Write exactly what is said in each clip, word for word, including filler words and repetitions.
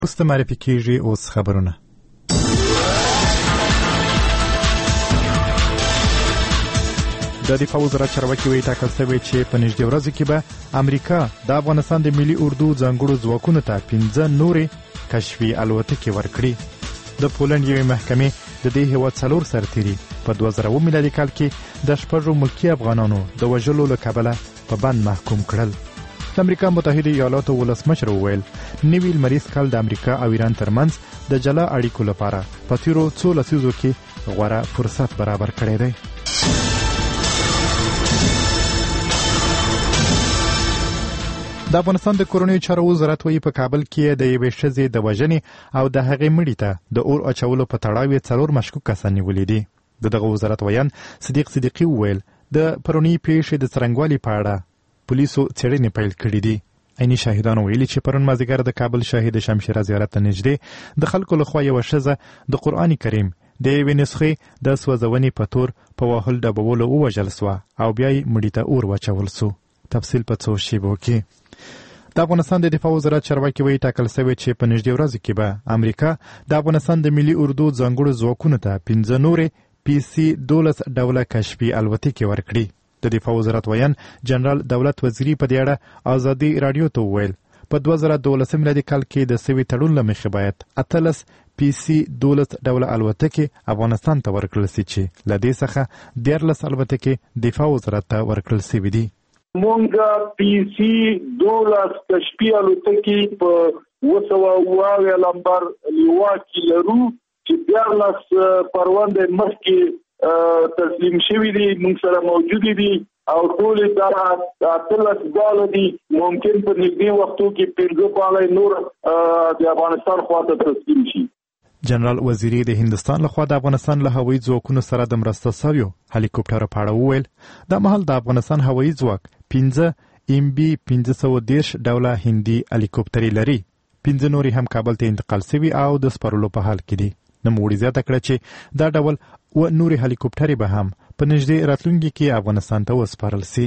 وروسته معرفي کیږي. اوس خبرونه. د دفاع وزارت چارواکي وایي ټاکل شوی چې په نږدې ورځو کې به امریکا د افغانستان د ملي اردو ځانګړو ځواکونو ته پنځه نورې کشفي الوتکې ورکړي. د پولنډ یوې محکمې د دې هېواد څلور سرتیري په دوه زره اووه میلادي کال کې د شپږو ملکي افغانانو د وژلو له کبله په بند محکوم کړل. د امریکا متحده ایالاتو ولسمشر وویل نوي لمریز کال د امریکا او ایران ترمنځ د جلا اړیکو لپاره په تیرو څو لسیزو کې غوره فرصت برابر کړی دی. د افغانستان د کورنیو چارو وزارت وایي په کابل کې د یوې ښځې د وژنې او د هغې مړي ته د اور اچولو په تړاو یې څلور مشکوک کسان نیولي دي. د دغه وزارت ویان صدیق صدیقي وویل د پرونۍ پیښې د څرنګوالي په اړه پولیسو څېړنې پیل کړي دي. عیني شاهدانو ویلي چې پرون مازدیګر د کابل شاهد شمشیره زیارت ته نږدې د خلکو لخوا یوه ښځه د قرآن کریم د یوې نسخې د سوځونې په تور په واهل ډبولو ووژل سوه او بیا یې مړي ته اور واچول سو. تفصیل په څو شیبو کې. د افغانستان د دفاع وزارت چارواکي وایي ټاکل شوی چې په نږدې ورځو کې به امریکا د افغانستان د ملي اردو ځانګړو ځواکونو ته پنځه نورې پی سي دولس ډوله کشفي الوتکې ورکړي. د دفاع وزارت ویان جنرال دولت وزیري په دې اړه ازادي راډیو ته وویل په دوه زره دولسم میلادي کال کې د سوي تړون له مخې باید اتلس پی سي دولس ډوله الوتکې افغانستان ته ورکړل سي چې له دې څخه دیارلس الوتکې دفاع وزارت ته ورکړل سوي دي. مونږه پی سي دولس کشفي الوتکې په اوه سوه اووه لمبر لیوا کې لرو چې دیارلس پرونده مخکې تسلیم شوي دي، موږ سره موجودې دي او ټولې دا اتلس باله دي. ممکن په نږدې وختو کې پنځه باله نور د افغانستان خواته تسلیم شي. جنرال وزیري د هندستان لخوا د افغانستان له هوایي ځواکونو سره د مرسته شویو هلیکوپټرو په اړه وویل دا مهال د افغانستان هوایي ځواک پنځه ام بي پنځه سوه دېرش ډوله هندي هلیکوپټرې لري. پنځه نورې هم کابل ته انتقال شوي او د سپارلو په حال کې دي. نوموړي زیاته کړه چې دا ډول و نورې هلیکوپټرې به هم په نږدې راتلونکي کې افغانستان ته وسپارل سي.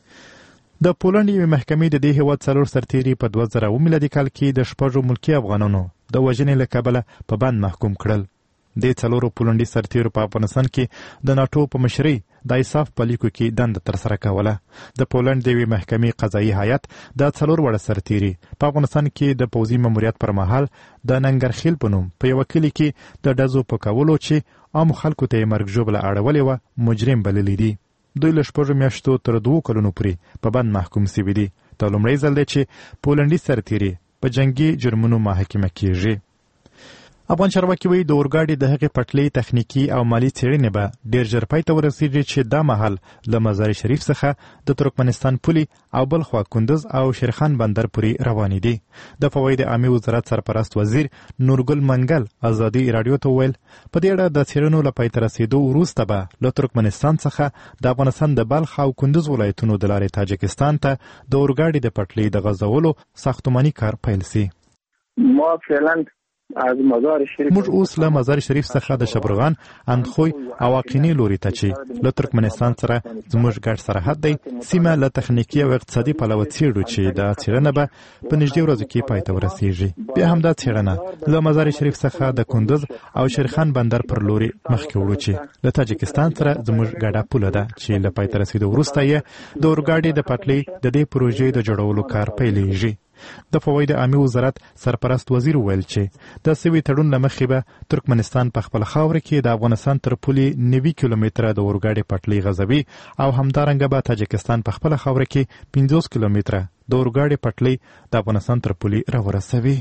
د پولنډ یوې محکمې د دې هېواد څلور سرتیري په دوه زره اووه میلادي کال کې د شپږو ملکي افغانانو د وژنې له کبله په بند محکوم کړل. دې څلورو پولنډي سرتیرو په افغانستان کې د ناټو په مشرۍ د ایساف په لیکو کې دنده ترسره کوله. د پولنډ د یوې محکمې قضایي هیات دا څلور وړه سرتیري په افغانستان کې د پوځي ماموریت پر مهال د ننګرخیل په نوم په یوه کلي کې د ډزو په کولو چې عامو خلکو ته یې مرګ ژوبله اړولې وه مجرم بللي دي. دوی له شپږو میاشتو تر دوو کلونو پورې په بند محکوم سوي دي. دا لومړی ځل دی چې پولنډي سرتیري په جنګي جرمونو محاکمه کیږي. افغان چارواکي وایي د اورګاډي د هغې پټلۍ تخنیکي او مالي څېړنې به ډېر ژر پای ته ورسېږي چې دا مهال له مزار شریف څخه د ترکمنستان پولې او بل خوا کندز او شیرخان بندر پورې روانې دي. د فواید عامې وزارت سرپرست وزیر نورګل منګل ازادي راډیو ته وویل په دې اړه د څېړنو له پای ته رسېدو وروسته به له ترکمنستان څخه د افغانستان د بلخ او کندز ولایتونو د لارې تاجکستان ته د اورګاډي د پټلۍ د غځولو ساختماني کار پیل سي. ما فعلا از مزار شریف موږ اوس له مزار شریف څخه د شبرغان اندخوی او اقینې لوري ته چې له ترکمنستان سره زموږ ګډ سرحد دی سیمه له تخنیکي او اقتصادي پلوه څېړو چې دا څېړنه به په نږدې ورځو کې پای ته ورسېږي. بیا هم دا څېړنه له مزار شریف څخه د کندز او شیرخان بندر پر لوري مخکې وړو چې له تاجکستان سره زموږ ګډه پوله ده چې له پای ته رسېدو وروسته یې د اورګاډي د پټلۍ د دې پروژې د جوړولو کار پیلېږي. د فواید عامې وزارت سرپرست وزیر وویل چې د سوي تړون له مخې به ترکمنستان په خپله خاوره کې د افغانستان تر پولې نوي کیلومتره د اورګاډي پټلۍ غځوي او همدارنګه به تاجکستان په خپله خاوره کې پنځوس کیلومتره د اورګاډي پټلۍ د افغانستان تر پولې راورسوي.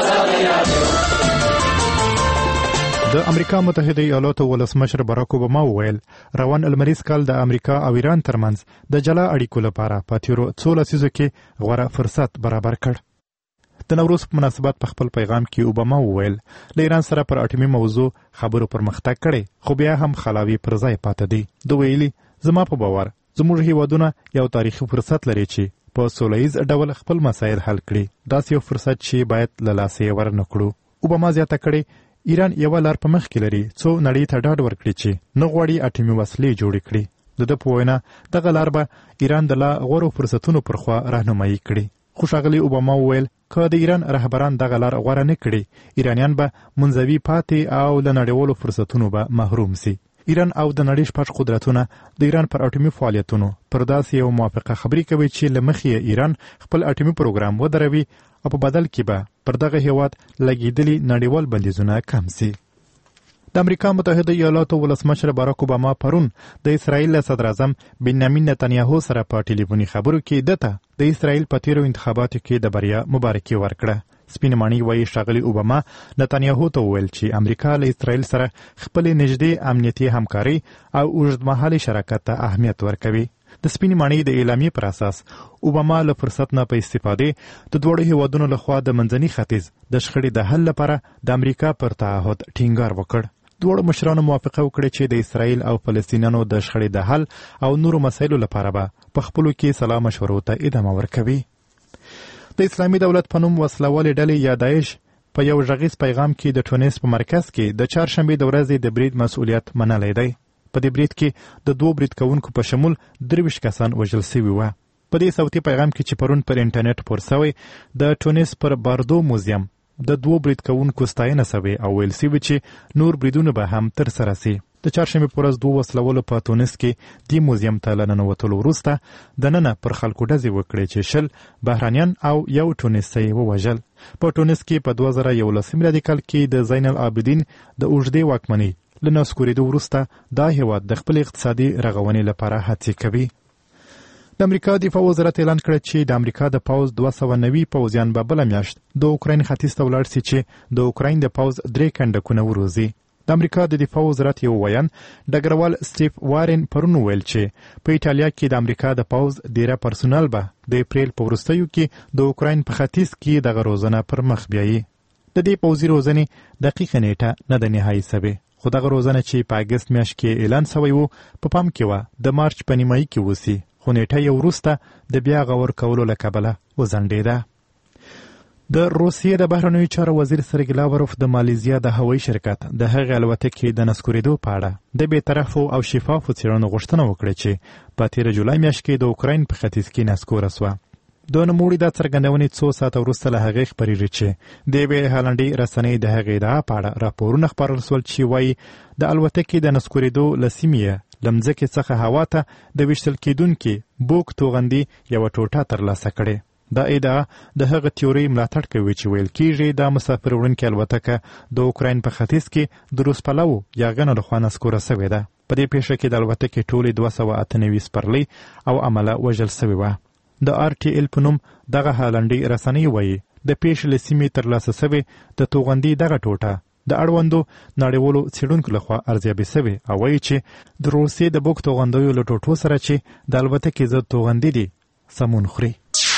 د امریکا متحده ایالاتو ولسمشر باراک اوباما وویل روان لمریز کال د امریکا او ایران ترمنځ د جلا اړیکو لپاره په تیرو څو لسیزو کې غوره فرصت برابر کړ. د نوروز په مناسبت په خپل پیغام کې اوباما وویل له ایران سره پر اټومي موضوع خبرو پرمختګ کړی خو بیا هم خلاوي پر ځای پاتې دی. دوی ویلي زما په باور زموږ هیوادونه یو تاریخي فرصت لري چې په سوله ییز ډول خپل مسایل حل کړي. داسې یو فرصت چې باید له لاسه یې ورنکړو. اوباما زیاته کړې ایران یوه لار په مخ کې لري څو نړۍ ته ډاډ ورکړي چې نه غواړي اټومي وسلې جوړې کړي. د ده په وینا دغه لار به ایران د لا غوره فرصتونو پر خوا راهنمایي کړي. خو ښاغلي اوباما وویل که د ایران رهبران دغه لار غوره نه کړي ایرانیان به منزوي پاتې او له نړیوالو فرصتونو به محروم سي. ایران او د نړۍ شپږ قدرتونه د ایران پر اټومي فعالیتونو پر داسې یو موافقه خبرې کوي چې له مخې ایران خپل اټومي پروګرام ودروي او په بدل کې به پر دغه هیواد لګېدلي نړیوال بندیزونه کم سي. د امریکا متحده ایالاتو ولسمشر باراک اوباما پرون د اسرائیل له صدراعظم بنیامین نتنیاهو سره په ټلیفوني خبرو کې دته د اسرائیل په تیرو انتخاباتو کې د بریا مبارکي ورکړه. سپین ماڼۍ وایي ښاغلي اوباما نتنیاهو ته وویل چې امریکا له اسرائیل سره خپلې نږدې امنیتي همکاري او اوږدمهالي شراکت ته اهمیت ورکوي. د سپین ماڼۍ د اعلامیې پر اساس اوباما له فرصت نه په استفادې د دواړو هیوادونو لخوا د منځني ختیځ د شخړې د حل لپاره د امریکا پر تعهد ټینګار وکړ. دواړو مشرانو موافقه وکړه چې د اسرائیل او فلسطینیانو د شخړې د حل او نورو مسایلو لپاره به په خپلو کې سلا مشورو ته ادامه ورکوي. د اسلامي دولت په نوم وسلوالې ډلې یا داعش په یو غږیز پیغام کې د ټونس په مرکز کې د چهارشنبې د ورځې د برید مسؤلیت منلی دی. په دې برید کې د دوو برید کوونکو په شمول درویشت کسان وژل سوي وه. په دې صوتي پیغام کې چې پرون پر انټرنیټ خپور سوی د ټونس پر باردو موزیم د دوو برید کوونکو ستاینه سوې او ویل سوي چې نور بریدونه به هم ترسره سي. د چهارشنبې په ورځ دوو وسلوالو په تونس کې دې موزیم ته له ننوتلو وروسته دننه پر خلکو ډزې وکړې چې شل بهرانیان او یو ټونسي یې ووژل. په تونس کې په دوه زره یولس میلادي کال کې د زین العابدین د اوږدې واکمنۍ له نسکورېدو وروسته دا هیواد د خپل اقتصادي رغونې لپاره هڅې کوي. د امریکا دفاع وزارت اعلان کړ چې د امریکا د پوځ دوه سوه نوي پوځیان به بله میاشت د اوکراین ختیځ ته ولاړ سي چې د اوکراین د پوځ درې کنډکونه وروزي. د امریکا د دفاع وزارت یو ویان ډګروال سټیف وارن پرون ویل چې په ایټالیا کې د امریکا د پوځ ډیره پرسونل به د اپریل په وروستیو کې د اوکراین په ختیځ کې دغه روزنه پر مخ بیایي. د دې پوځي روزنې دقیقه نیټه نه ده نهایي سوې، خو دغه روزنه چې په اګست میاشت کې اعلان سوی و په پام کې وه د مارچ په نیمایي کې وسي، خو نیټه یې وروسته د بیا غور کولو له کبله وځنډېده. د روسیې د بهرنیو چارو وزیر سرګی لاوروف د مالیزیا د هوایي شرکت د هغې الوتکې د نسکورېدو په اړه د بېطرفو او شفافو څېړنو غوښتنه وکړه چې په تېره جولای میاشت کې د اوکراین په ختیځ کې نسکوره سوه. د نوموړي دا څرګندونې څو ساعته وروسته له هغې خپرېږي چې د یوې هالنډۍ رسنۍ د هغې ادعا په اړه راپورونه خپرل سول چې وایي د الوتکې د نسکورېدو له سیمې یې له مځکې څخه هوا ته د ویشتل کېدونکي بوک توغندي یوه ټوټه ترلاسه کړې. دا ادعا د هغه تیورۍ ملاتړ کوي چې ویل کېږي دا مسافر وړونکې الوتکه د اوکراین په ختیځ کې د روس پلوو یاغانو لخوا نسکوره سوې ده. په دې پیښه کې د الوتکې ټولې دوه سوه اته نوي سپرلۍ او عمله وژل سوې وه. د آر ټي ایل په نوم دغه هالنډۍ رسنۍ وایي د پیښې له سیمې ترلاسه سوې د توغندي دغه ټوټه د اړوندو نړیوالو څېړونکو لخوا ارزیابي سوې او وایي چې د روسیې د بوک توغندیو له ټوټو سره چې د الوتکې ضد توغندي دي سمون خوري.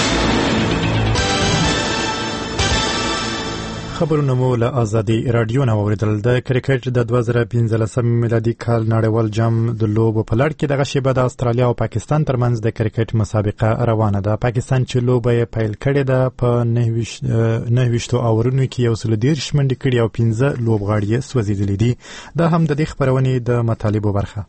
خبرونه مو له ازادي راډیو نه واورېدل. د کرکټ د دوه زره پنځلسم میلادي کال نړیوال جام د لوبو په لړ کې دغه شیبه د استرالیا او پاکستان ترمنځ د کرکټ مسابقه روانه ده. پاکستان چې لوبه یې پیل کړې ده په نهه ویشتو اورونو کې یو سل دېرش منډې کړي او پنځه لوبغاړي یې سوځېدلي دي. دا هم د دې خپرونې د مطالبو برخه.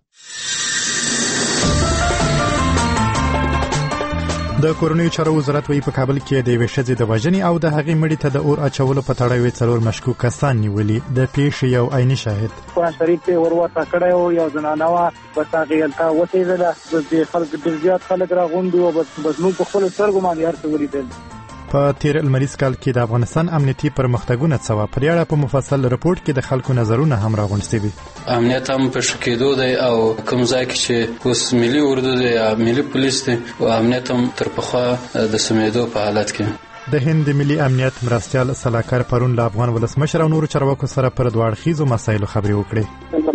د کورنیو چارو وزارت وایي په کابل کې د یوې ښځې د وژنې او د هغې مړي ته د اور اچولو په تړاو یې څلور مشکوک کسان نیولي. د پیښې یو عیني شاهد قرآن شریف یې ورواته کړی و، یو زنانه وه بس هغې هلته وتېږله، بس دې خلک ډېر زیات خلک راغونډ وو، بس بس موږ په خپلو سترګو باندې هر څه ولیدل. په تیر المریز کال کې د افغانستان امنیتي پرمختګونه څه وه؟ په دې اړه په مفصل رپورټ کې د خلکو نظرونه هم راغونډ شوي. امنیت هم په ښه کېدو دی او کوم ځای کې چې اوس ملي اردو دی یا ملي پولیس دی او امنیت هم تر پخوا د سمېدو په حالت کې. د هند ملي امنیت مرستیال سلاکار پرون له افغان ولسمشر او نورو چارواکو سره پر دوه اړخیزو مسایلو خبرې وکړې.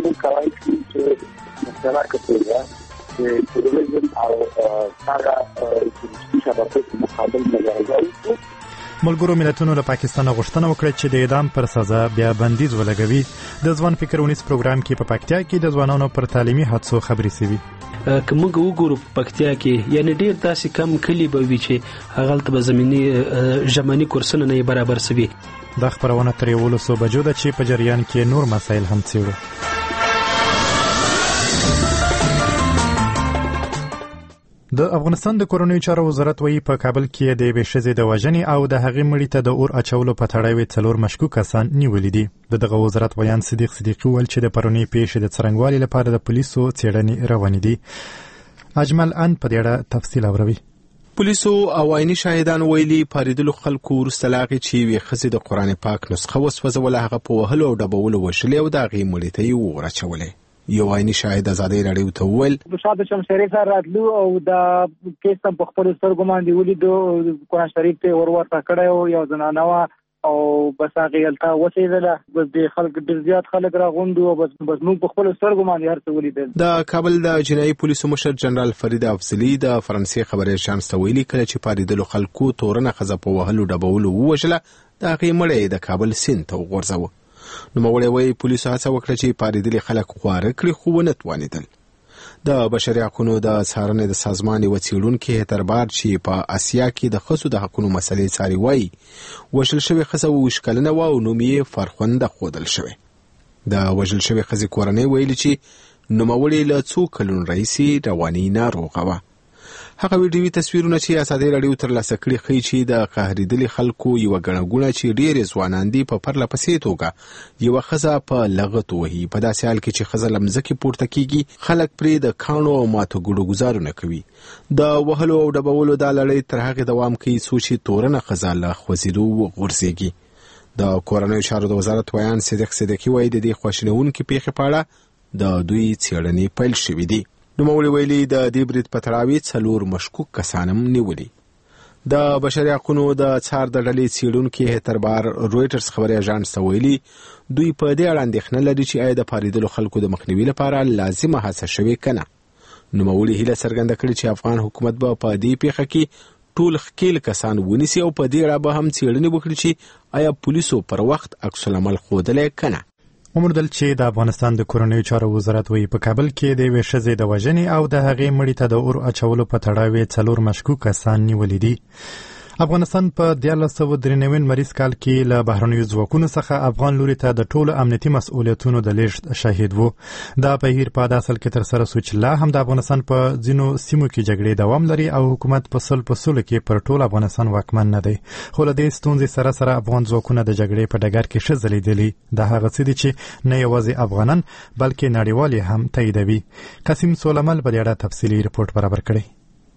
ملګرو ملتونو له پاکستان غوښتنه وکړه چې د اعدام پر سزا بیا بندیز ولګوي. د ځوان فکر ونیس پروګرام کې په پکتیا کې د ځوانانو پر تعلیمي هڅو خبرې سوي. که موږ وګورو په پکتیا کې یعنی ډیر داسې کم کلی به وي چې هغلته به زمینی ژمني کورسونه نه برابر سوي. دا خبرونه تر یولسو بجو ده چې په جریان کې نور مسایل هم څیړو. د افغانستان د کورنیو چارو وزارت وایي په کابل کې د یوې ښځې د وژنې او د هغې مړي ته د اور اچولو په تړاو څلور مشکوک کسان نیولي دي. د دغه وزارت ویان صدیق صدیقي وویل چې د پرونۍ پیښې د څرنګوالي لپاره د پولیسو څېړنې روانې دي. اجمل ان په دې اړه تفصیل اوري. پولیسو او عیني شاهدان ویلي پاریدلو خلکو وروسته له هغې چې یوې ښځې د قرآن پاک نسخه وسوځوله هغه په وهلو او ډبولو وژلې او د هغې مړي ته یې اور اچولی. یو عیني شاهد ازادۍ راډیو ته وویل شاده شمشېرې سره راتلو او د کیس هم په خپلو سترګو باندې ولیدو. قرآن شریف ته ور ورته کړی و، یو زنانه وه او بس هغې هلته وسېدله. بس د خلک ډېر زیات خلک راغونډ وو، بس بس موږ په خپلو سترګو باندې هر څه ولیدل. د کابل د جنایي پولیسو مشر جنرال فرید افضلي د فرانسې خبري اژانس ته ویلي کله چې پاریدلو خلکو تورنه ښځه په وهلو ډبولو ووژله د هغې مړی د کابل سیند ته وغورځوه. نوموړی وایي پولیسو هڅه وکړه چې پاریدلي خلک خواره کړي خو ونه توانېدل. د بشري حقونو د څارنې د سازمان یوه څېړونکې هتربار چې په اسیا کې د ښځو د حقونو مسلې څاري وایي وژل شوې ښځه اووه ویشت کلنه وه او نوم یې فرخنده ښودل شوی. د وژل شوې ښځې کورنۍ ویلي چې نوموړې له څو کلونو راهیسې رواني ناروغه وه. هغه ویډیوي تصویرونه چې ازادۍ راډیو ترلاسه کړي ښیي چې د قهرېدلي خلکو یوه ګڼه ګوڼه چې ډېرې ځوانان دي په پرله پسې توګه یوه ښځه په لغتو وهي. په داسې حال کې چې ښځه له مځکې پورته کېږي خلک پرې د کاڼو او ماتو ګوډو ګزارونه کوي. د وهلو او ډبولو دا لړۍ تر هغې دوام کوي څو چې تورنه ښځه له خوځېدو وغورځېږي. د کورنیو چارو د وزارت ویان صدیق صدیقي وایي د دې خواشینونکې پیښې په اړه د دوی څېړنې پیل شوي دي. نوموړي ویلي د دې برید په تړاو څلور مشکوک کسان هم نیولي. د بشري حقونو د څار د ډلې څېړونکي هتربار رویټرز خبري اژانس ته ویلي دوی په دې اړه اندېښنه لري چې آیا د پاریدلو خلکو د مخنیوي لپاره لازمه هڅه شوې که نه. نوموړي هیله څرګنده کړې چې افغان حکومت به په دې پیښه کې ټول ښکېل کسان ونیسي او په دې اړه به هم څېړنې وکړي چې آیا پولیسو پر وخت عکس العمل ښودلی که نه. وموندل چې د افغانستان د کورنیو چارو وزارت وایي په کابل کې د یوې ښځې د وژنې او د هغې مړي ته د اور اچولو په تړاو څلور مشکوک کسان نیولي دي. افغانستان په دیارلس سوه درې نوي لمریز کال کې له بهرنیو ځواکونو څخه افغان لوري ته د ټولو امنیتي مسؤلیتونو د لیږد شاهد و. دا بهیر په داسې حال کې ترسره شو چې لا هم د افغانستان په ځینو سیمو کې جګړې دوام لري او حکومت په سل په سلو کې پر ټول افغانستان واکمن نه دی. خو له دې ستونزې سره سره افغان ځواکونه د جګړې په ډګر کې ښه ځلیدلي. دا هغه څه دي چې نه یوازې افغانان بلکې نړیوال هم تاییدوي. قاسم سولمل په دې اړه تفصیلي رپورټ برابر کړی.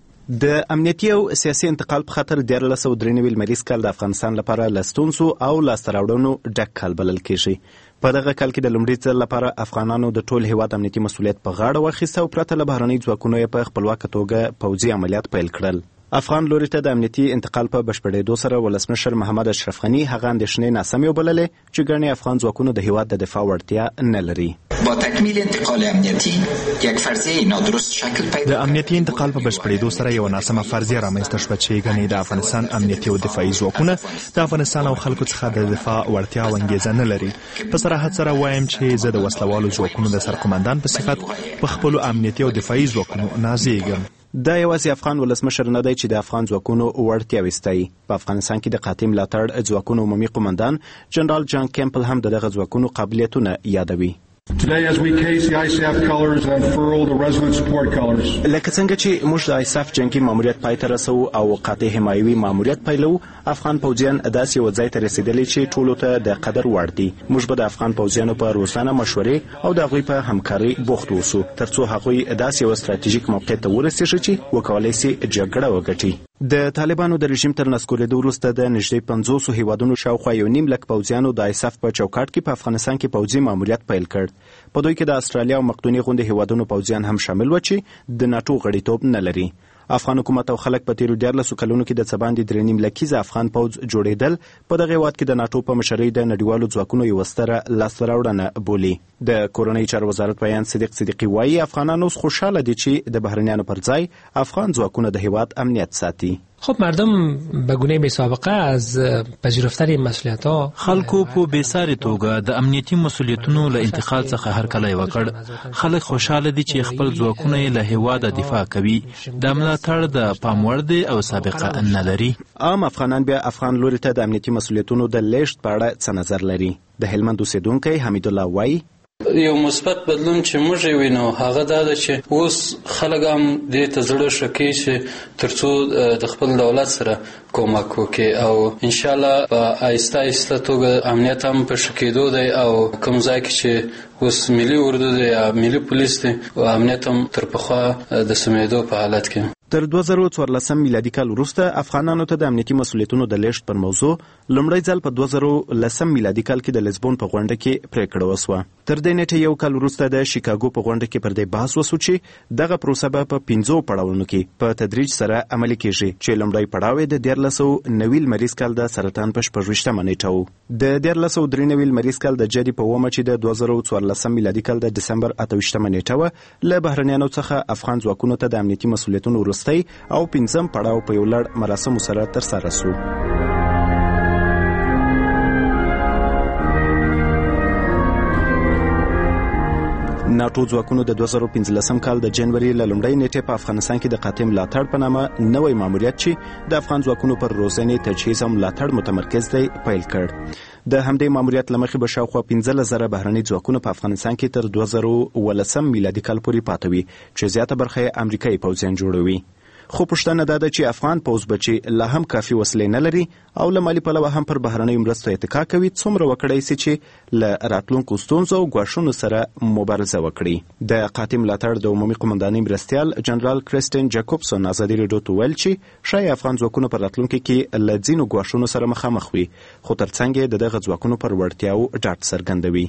د امنیتي او سیاسي انتقال په خاطر دیارلس سوه درې نوي لمریز کال د افغانستان لپاره له ستونزو او لاسته راوړنو ډک کال بلل کېږي. په دغه کال کې د لومړي ځل لپاره افغانانو د ټول هیواد امنیتي مسؤلیت په غاړه واخیسته او پرته له بهرنۍ ځواکونو یې په خپلواکه توګه پوځي عملیات پیل کړل. افغان لوري ته د امنیتي انتقال په بشپړېدو سره ولسمشر محمد اشرف غني هغه اندېښنې ناسمې وبللې چې ګڼې افغان ځواکونو د هیواد د دفاع وړتیا نه لري. با تکمیل انتقال امنیتی یک فرضیه نادرست شکل پیدا. د امنیتي انتقال په بشپړېدو سره یو ناسمه فرضیه رامنځته شوه چې ګڼې د افغانستان امنیتي او دفاعي ځواکونه د افغانستان او خلکو څخه د دفاع وړتیا او انګېزه نه لري. په صراحت سره وایم چې زه د وسلوالو ځواکونو د سرقمندان په صفت په خپلو امنیتي او دفاعي ځواکونو نازېږم. دا یوازې افغان ولسمشر نه دی چې د افغان ځواکونو وړتیاوې ستایي. په افغانستان کې د قاطع ملاتړ ځواکونو عمومي قومندان جنرال جان کیمپل هم د دغه ځواکونو قابلیتونه یادوي. Today, as we case the I S A F colors and unfurl the resolute support colors. لکه څنګه چې موږ د آیساف جنگي ماموریت پای ته رسو او قاطع حمایوي ماموریت پیلو، افغان پوځیان داسې یو ځای ته رسېدلي چې ټولو ته د قدر وړ دي. موږ به د افغان پوځیانو په روزانه مشورې او د هغوی په همکارۍ بوخت اوسو ترڅو هغوی داسې یو ستراتیژیک موقعیت ته ورسېږي چې وکولای شي جګړه وګټي. د طالبانو د رژیم تر نسکورېدو وروسته د نږدې پنځوسو هیوادونو شاوخوا یو نیم لک پوځیانو د آیساف په چوکاټ کې په افغانستان کې پوځي ماموریت پیل کړ. په دوی کې د استرالیا او مقدوني غوندې هیوادونو پوځیان هم شامل و چې د ناټو غړیتوب نه لري. افغان حکومت او خلک په تیرو دیارلسو کلونو کې د څه باندې درې نیم لکیزه افغان پوځ جوړېدل په دغه هیواد کې د ناټو په مشرۍ د نړیوالو ځواکونو یوه ستره لاسته راوړنه بولي. د کورنۍ چارو وزارت بیان صدیق صدیقي وایي افغانان اوس خوشحاله دي چې د بهرنیانو پر ځای افغان ځواکونه د هیواد امنیت ساتي. خب مردم به گونه بی سابقه از پذیرفتن مسئولیت‌ها خلکو په بیساري توګه د امنیتي مسؤلیتونو له انتقال څخه هرکلی وکړ. خلک خوشاله دي چې خپل ځواکونه له هیواده دفاع کوي. د ملاتړ د پام وړ دی او سابقه نه لري. عام افغانان بیا افغان لوري ته د امنیتي مسؤلیتونو د لیږد په اړه څه نظر لري؟ د هلمند اوسیدونکی حمید الله وایي یو مثبت بدلون چې موږ وینو هغه دا ده چې اوس خلک هم دې ته زړه ښه کوي چې ترڅو د خپل دولت سره کومک وکړي او انشاءالله په آهسته آهسته توګه امنیت هم په ښه کېدو دی او کوم ځای کې چې اوس ملي اردو دی یا ملي پولیس دی او امنیت هم تر پخوا د سمېدو په حالت کې. تر دوه زره څوارلسم میلادي کال وروسته افغانانو ته د امنیتي مسؤلیتونو د لیږد پر موضوع لومړی ځل په دوه زره لسم میلادي کال کې د لزبون په غونډه کې پریکړه وسوه. تر دې نیټې یو کال وروسته د شیکاګو په غونډه کې پر دې بحث وسو چې دغه پروسه به په پنځو پړاوونو کې په تدریج سره عملي کیږي چې لومړی پړاو د دیارلس سوه نوي لمریز کال د سرطان په شپږویشتمه نیټه و. د دیارلس سوه درې نوي لمریز کال د جدي په اوومه چې د دوه زره څوارلسم میلادي کال د دسمبر اته ویشتمه نیټه و له بهرنیانو څخه افغان ځواکونو ته د امنیتي مسؤلیتونو وروستی او پنځم پړاو په یو لړ مراسمو سره ترسره شو. ناټو ځواکونو د دوه زره پنځلسم کال د جنوري له لومړۍ نیټې په افغانستان کې د قاتم ملاتړ په نامه نوی ماموریت چې د افغان ځواکونو پر روزنې تجهیز او ملاتړ متمرکز دی پیل کړ. د همدې ماموریت له مخې به شاوخوا پنځلس زره بهرني ځواکونه په افغانستان کې تر دوه زره ولسم میلادي کال پورې پاته وي چې زیاته برخه یې امریکایي پوځیان جوړوي. خو پوښتنه دا ده چې افغان پوځ به چې لا هم کافي وسلې نه لري او له مالي پلوه هم پر بهرنیو مرستو اتکا کوي څومره وکړی سي چې له راتلونکو ستونزو او ګواښونو سره مبارزه وکړي. د قاتم ملاتړ د عمومي قومندانۍ مرستیال جنرال کریسټین جاکوبسون ازادي راډیو ته ویل چې ښایي افغان ځواکونه په راتلونکي کې له ځینو ګواښونو سره مخامخ وي خو ترڅنګ یې د دغه ځواکونو پر وړتیاو ډاډ څرګندوي.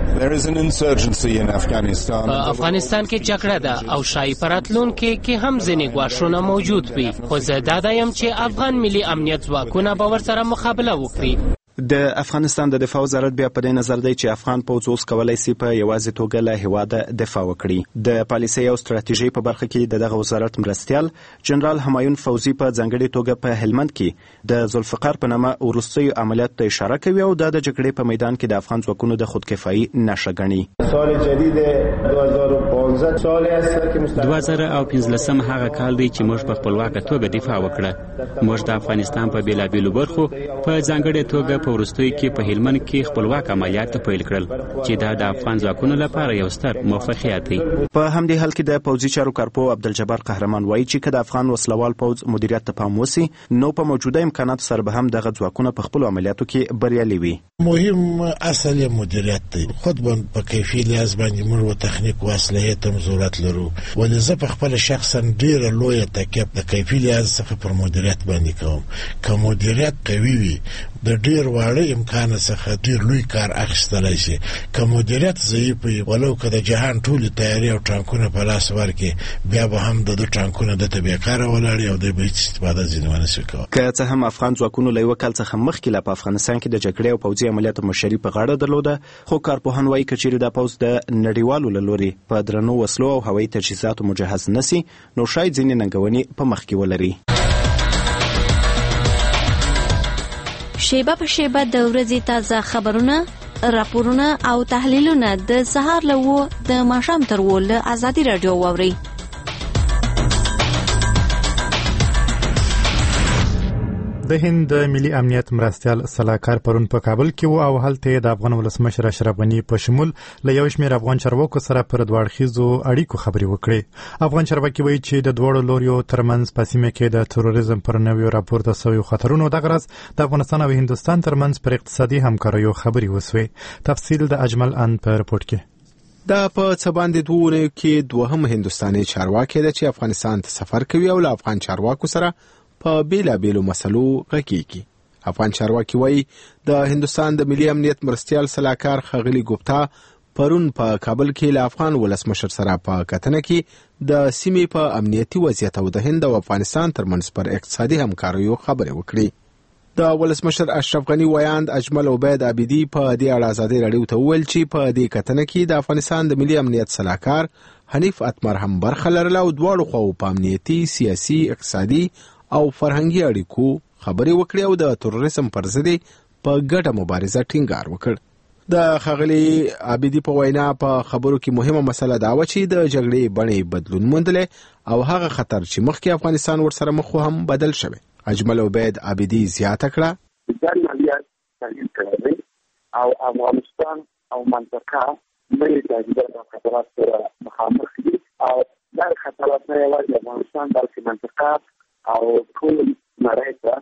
په افغانستان کې جګړه ده او شایي په راتلونکي کې هم ځینې ګواښونه موجود وي خو زه ډاډه یم چې افغان ملي امنیت ځواکونه به ورسره مقابله وکړي. د افغانستان د دفاع وزارت بیا په دې نظر دی چې افغان پوځ اوس کولی سي په یوازې توګه له هیواده دفاع وکړي. د پالیسۍ او ستراتیژۍ په برخه کې د دغه وزارت مرستیال جنرال همایون فوزي په ځانګړې توګه په هلمند کې د ذوالفقار په نامه وروستیو عملیاتو ته اشاره کوي او دا د جګړې په میدان کې د افغان ځواکونو د خودکفایي نښه ګڼي. سال جدید دوه زره او پنځلسم هغه کال دی چې موږ په خپلواکه توګه دفاع وکړه. موږ د افغانستان په بیلابیلو برخو په ځانګړې توګه په وروستیو کې په هلمند کې خپلواک عملیات پیل کړل چې دا د افغان ځواکونو لپاره یو ستر موفقیت دی. په همدې حال کې د پوځي چارو کارپو عبدالجبار قهرمان وایي چې که د افغان وسلوال پوځ مدیریت ته پام وسی نو په موجوده امکاناتو سره به هم دغه ځواکونه په خپلو عملیاتو کې بریالي وي. مهم اصل یې مدیریت دی. خود به په کیفي لحاظ باندې موږ و تخنیک و اصلاحیت هم ضرورت لرو ولې زه په خپله شخصا ډېره لویه تکیه د کیفي لحاظ څخه پر مدیریت باندې کوم. که مدیریت قوي وي د ډېر واړه امکان څخه ډېر لوی کار اخیستلی شي. که مدیریت ضعیف وي ولو که د جهان ټولې تیاري او ټانکونه په لاس ورکړي بیا به هم د ده ټانکونه دته بېکاره ولاړي او دی به هېڅ استفاده ځینې ونه شي کولی. که څه هم افغان ځواکونو له یوه کال څخه مخکې لا په افغانستان کې د جګړې او پوځي عملیاتو مشري په غاړه درلوده خو کارپوهان وایي که چیرې دا پوځ د نړیوالو له لوري په درنو وسلو او هوایي تجهیزاتو مجهز نه سي نو شاید ځینې ننګونې په مخ کې ولري. شیبه په شیبه د ورځې تازه خبرونه، راپورونه او تحلیلونه د سهار له وو د ماښام تر وو له ازادي راډیو واورئ. د هند د ملي امنیت مرستیال سلاکار پرون په کابل کې وو او هلته د افغان ولسمشر اشرف غنی په شمول له یو شمېر افغان چارواکو سره پر دواړخیزو اړیکو خبرې وکړې. افغان چارواکي وایي چې د دواړو لوریو ترمنځ په سیمه کې د تروریزم پر نویو راپورته شویو خطرونو د غرض د افغانستان او هندستان ترمنځ پر اقتصادي همکاریو خبرې وسوې. تفصیل د اجمل ان په رپورت کې. دا په څه باندې دوه کې دوهم هندستاني چارواکي د چې افغانستان ته سفر کوي او له افغان چارواکو سره په بیلا بیلو مسلو غږیږي. افغان چارواکي وایي د هندستان د ملي امنیت مرستیال سلاکار ښاغلي ګوپتا پرون په کابل کې له افغان ولسمشر سره په کتنه کې د سیمې په امنیتي وضعیت او د هند او افغانستان ترمنځ پر اقتصادي همکاریو خبرې وکړي. د ولسمشر اشرف غنی ویاند اجمل عبید عابدی په دې اړه ازادي راډیو ته وویل چې په دې کتنه کې د افغانستان د ملي امنیت سلاکار حنیف اتمر هم برخه لرله او دواړو خواو په امنیتي، سیاسي، اقتصادي او فرهنګي اړیکو خبرې وکړې او د تروریزم پر ضد په ګډه مبارزه ټینګار وکړ. د ښاغلي عابدي په وینا په خبرو کې مهمه مسله دا و چې د جګړې بڼې بدلون موندلی او هغه خطر چې مخکې افغانستان ورسره مخ هم بدل شوی. اجمل عبید عابدي زیاته کړه د عملیات تغییر کړی او افغانستان او منطقه نوې تهدیدات او خطرات سره مخامخ دي او دا خطرات نه یوازې افغانستان بلکې منطقه او ټول نړۍ ته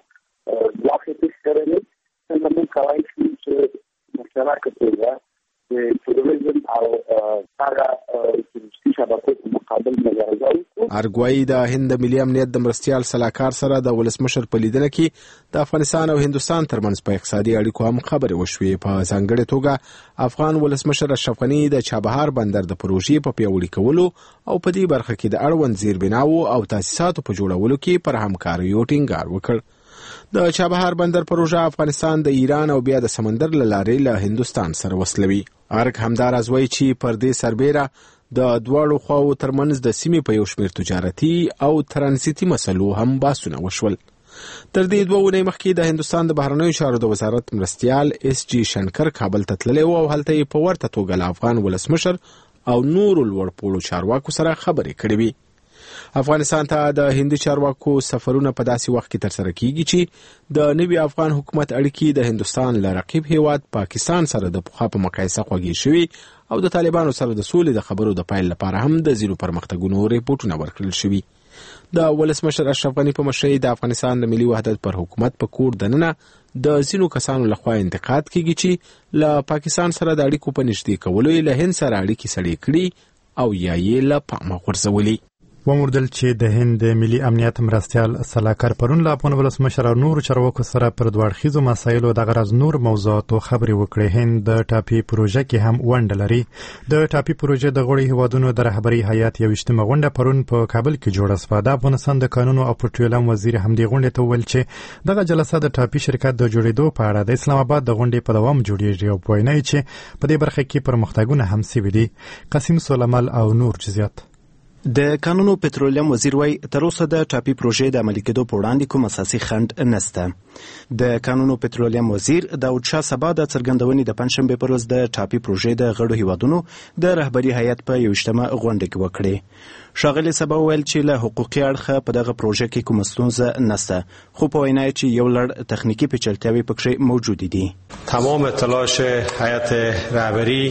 ځواکې تشکرلي څنګه موږ کولی شو چې مشترکه توګه د تروریزم او هغه تروریستي شبکو په مقابل مبارزه وکړو. ارګوایي د هند ملي امنیت د مرستیال سلاکار سره د ولسمشر په لیدنه کې د افغانستان او هندستان ترمنځ په اقتصادي اړیکو هم خبرې وشوې. په ځانګړې توګه افغان ولسمشر اشرف غني د چابهار بندر د پروژې په پیاوړي کولو او په دې برخه کې د اړوند زیربناو او تاسیساتو په جوړولو کې پر همکاریو ټینګار وکړ. د چابهار بندر پروژه افغانستان د ایران او بیا د سمندر له لارې له هندستان سره وصلوي. ارګ همداراز وایي چې پر دې سربېره د دواړو خواو ترمنځ د سیمې په یو شمېر تجارتي او ترانزیتي مسلو هم بحثونه وشول. تر دې دوه اونۍ مخکې د هندستان د بهرنیو چارو د وزارت مرستیال اس جی شنکر کابل ته تللی و او هلته یې په ورته توګه له افغان ولسمشر او نورو لوړپوړو چارواکو سره خبرې کړې وې. افغانستان ته د هندي چارواکو سفرونه په داسې وخت کې ترسره کیږي چې د نوي افغان حکومت اړیکې د هندستان له رقیب هیواد پاکستان سره د پخوا په مقایسه خوږې شوي او د طالبانو سره د سولې د خبرو د پیل لپاره هم د ځینو پرمختګونو ریپورټونه ورکړل شوي. د ولسمشر اشرف غني په مشرۍ د افغانستان د ملي وحدت پر حکومت په کور دننه د ځینو کسانو لخوا انتقاد کیږي چې له پاکستان سره د اړیکو په نږدې کولو یې له هند سره اړیکې سړې کړي او یا یې له پامه غورځولي. وموردل چې د هند ملي امنیت مرستیال سلاکار پرون له افغان ولسمشر او نورو چارواکو سره پر دوه اړخیزو مسایلو د غرض نور موضوعاتو خبرې وکړې. هند د ټاپي پروژه کې هم ونډه لري. د ټاپي پروژې د غړي هیوادونو د رهبري هیئت یویشتمه غونډه پرون په کابل کې جوړه شوه. د افغانستان د قانونو او پټرولیم وزیر همدې غونډې ته وویل چې دغه جلسه د ټاپي شرکت د جوړېدو په اړه د اسلام آباد د غونډې په دوام جوړیږي او پوینای چې په دې برخه کې پرمختګونه هم سوي دي. قاسم سولمل او نور جزئیات. د قانونو پټرولیم وزیر وای تر اوسه د ټاپي پروژې د عملي کېدو په وړاندې کوم اساسي خنډ نشته. د قانونو پټرولیم وزیر داود شاه سبا د څرګندونې د پنځشنبه پر ورځ د ټاپي پروژې د غړو هیوادونو د رهبري هیئت په یوشتمه غونډه کې وکړي. ښاغلي سبا ویل چې له حقوقي اړخه په دغه پروژه کې کوم ستونزه نشته، خو په وینا چې یو لړ تخنیکی پیچلتیاوې پکې موجود دي. تمام تلاش هیئت رهبری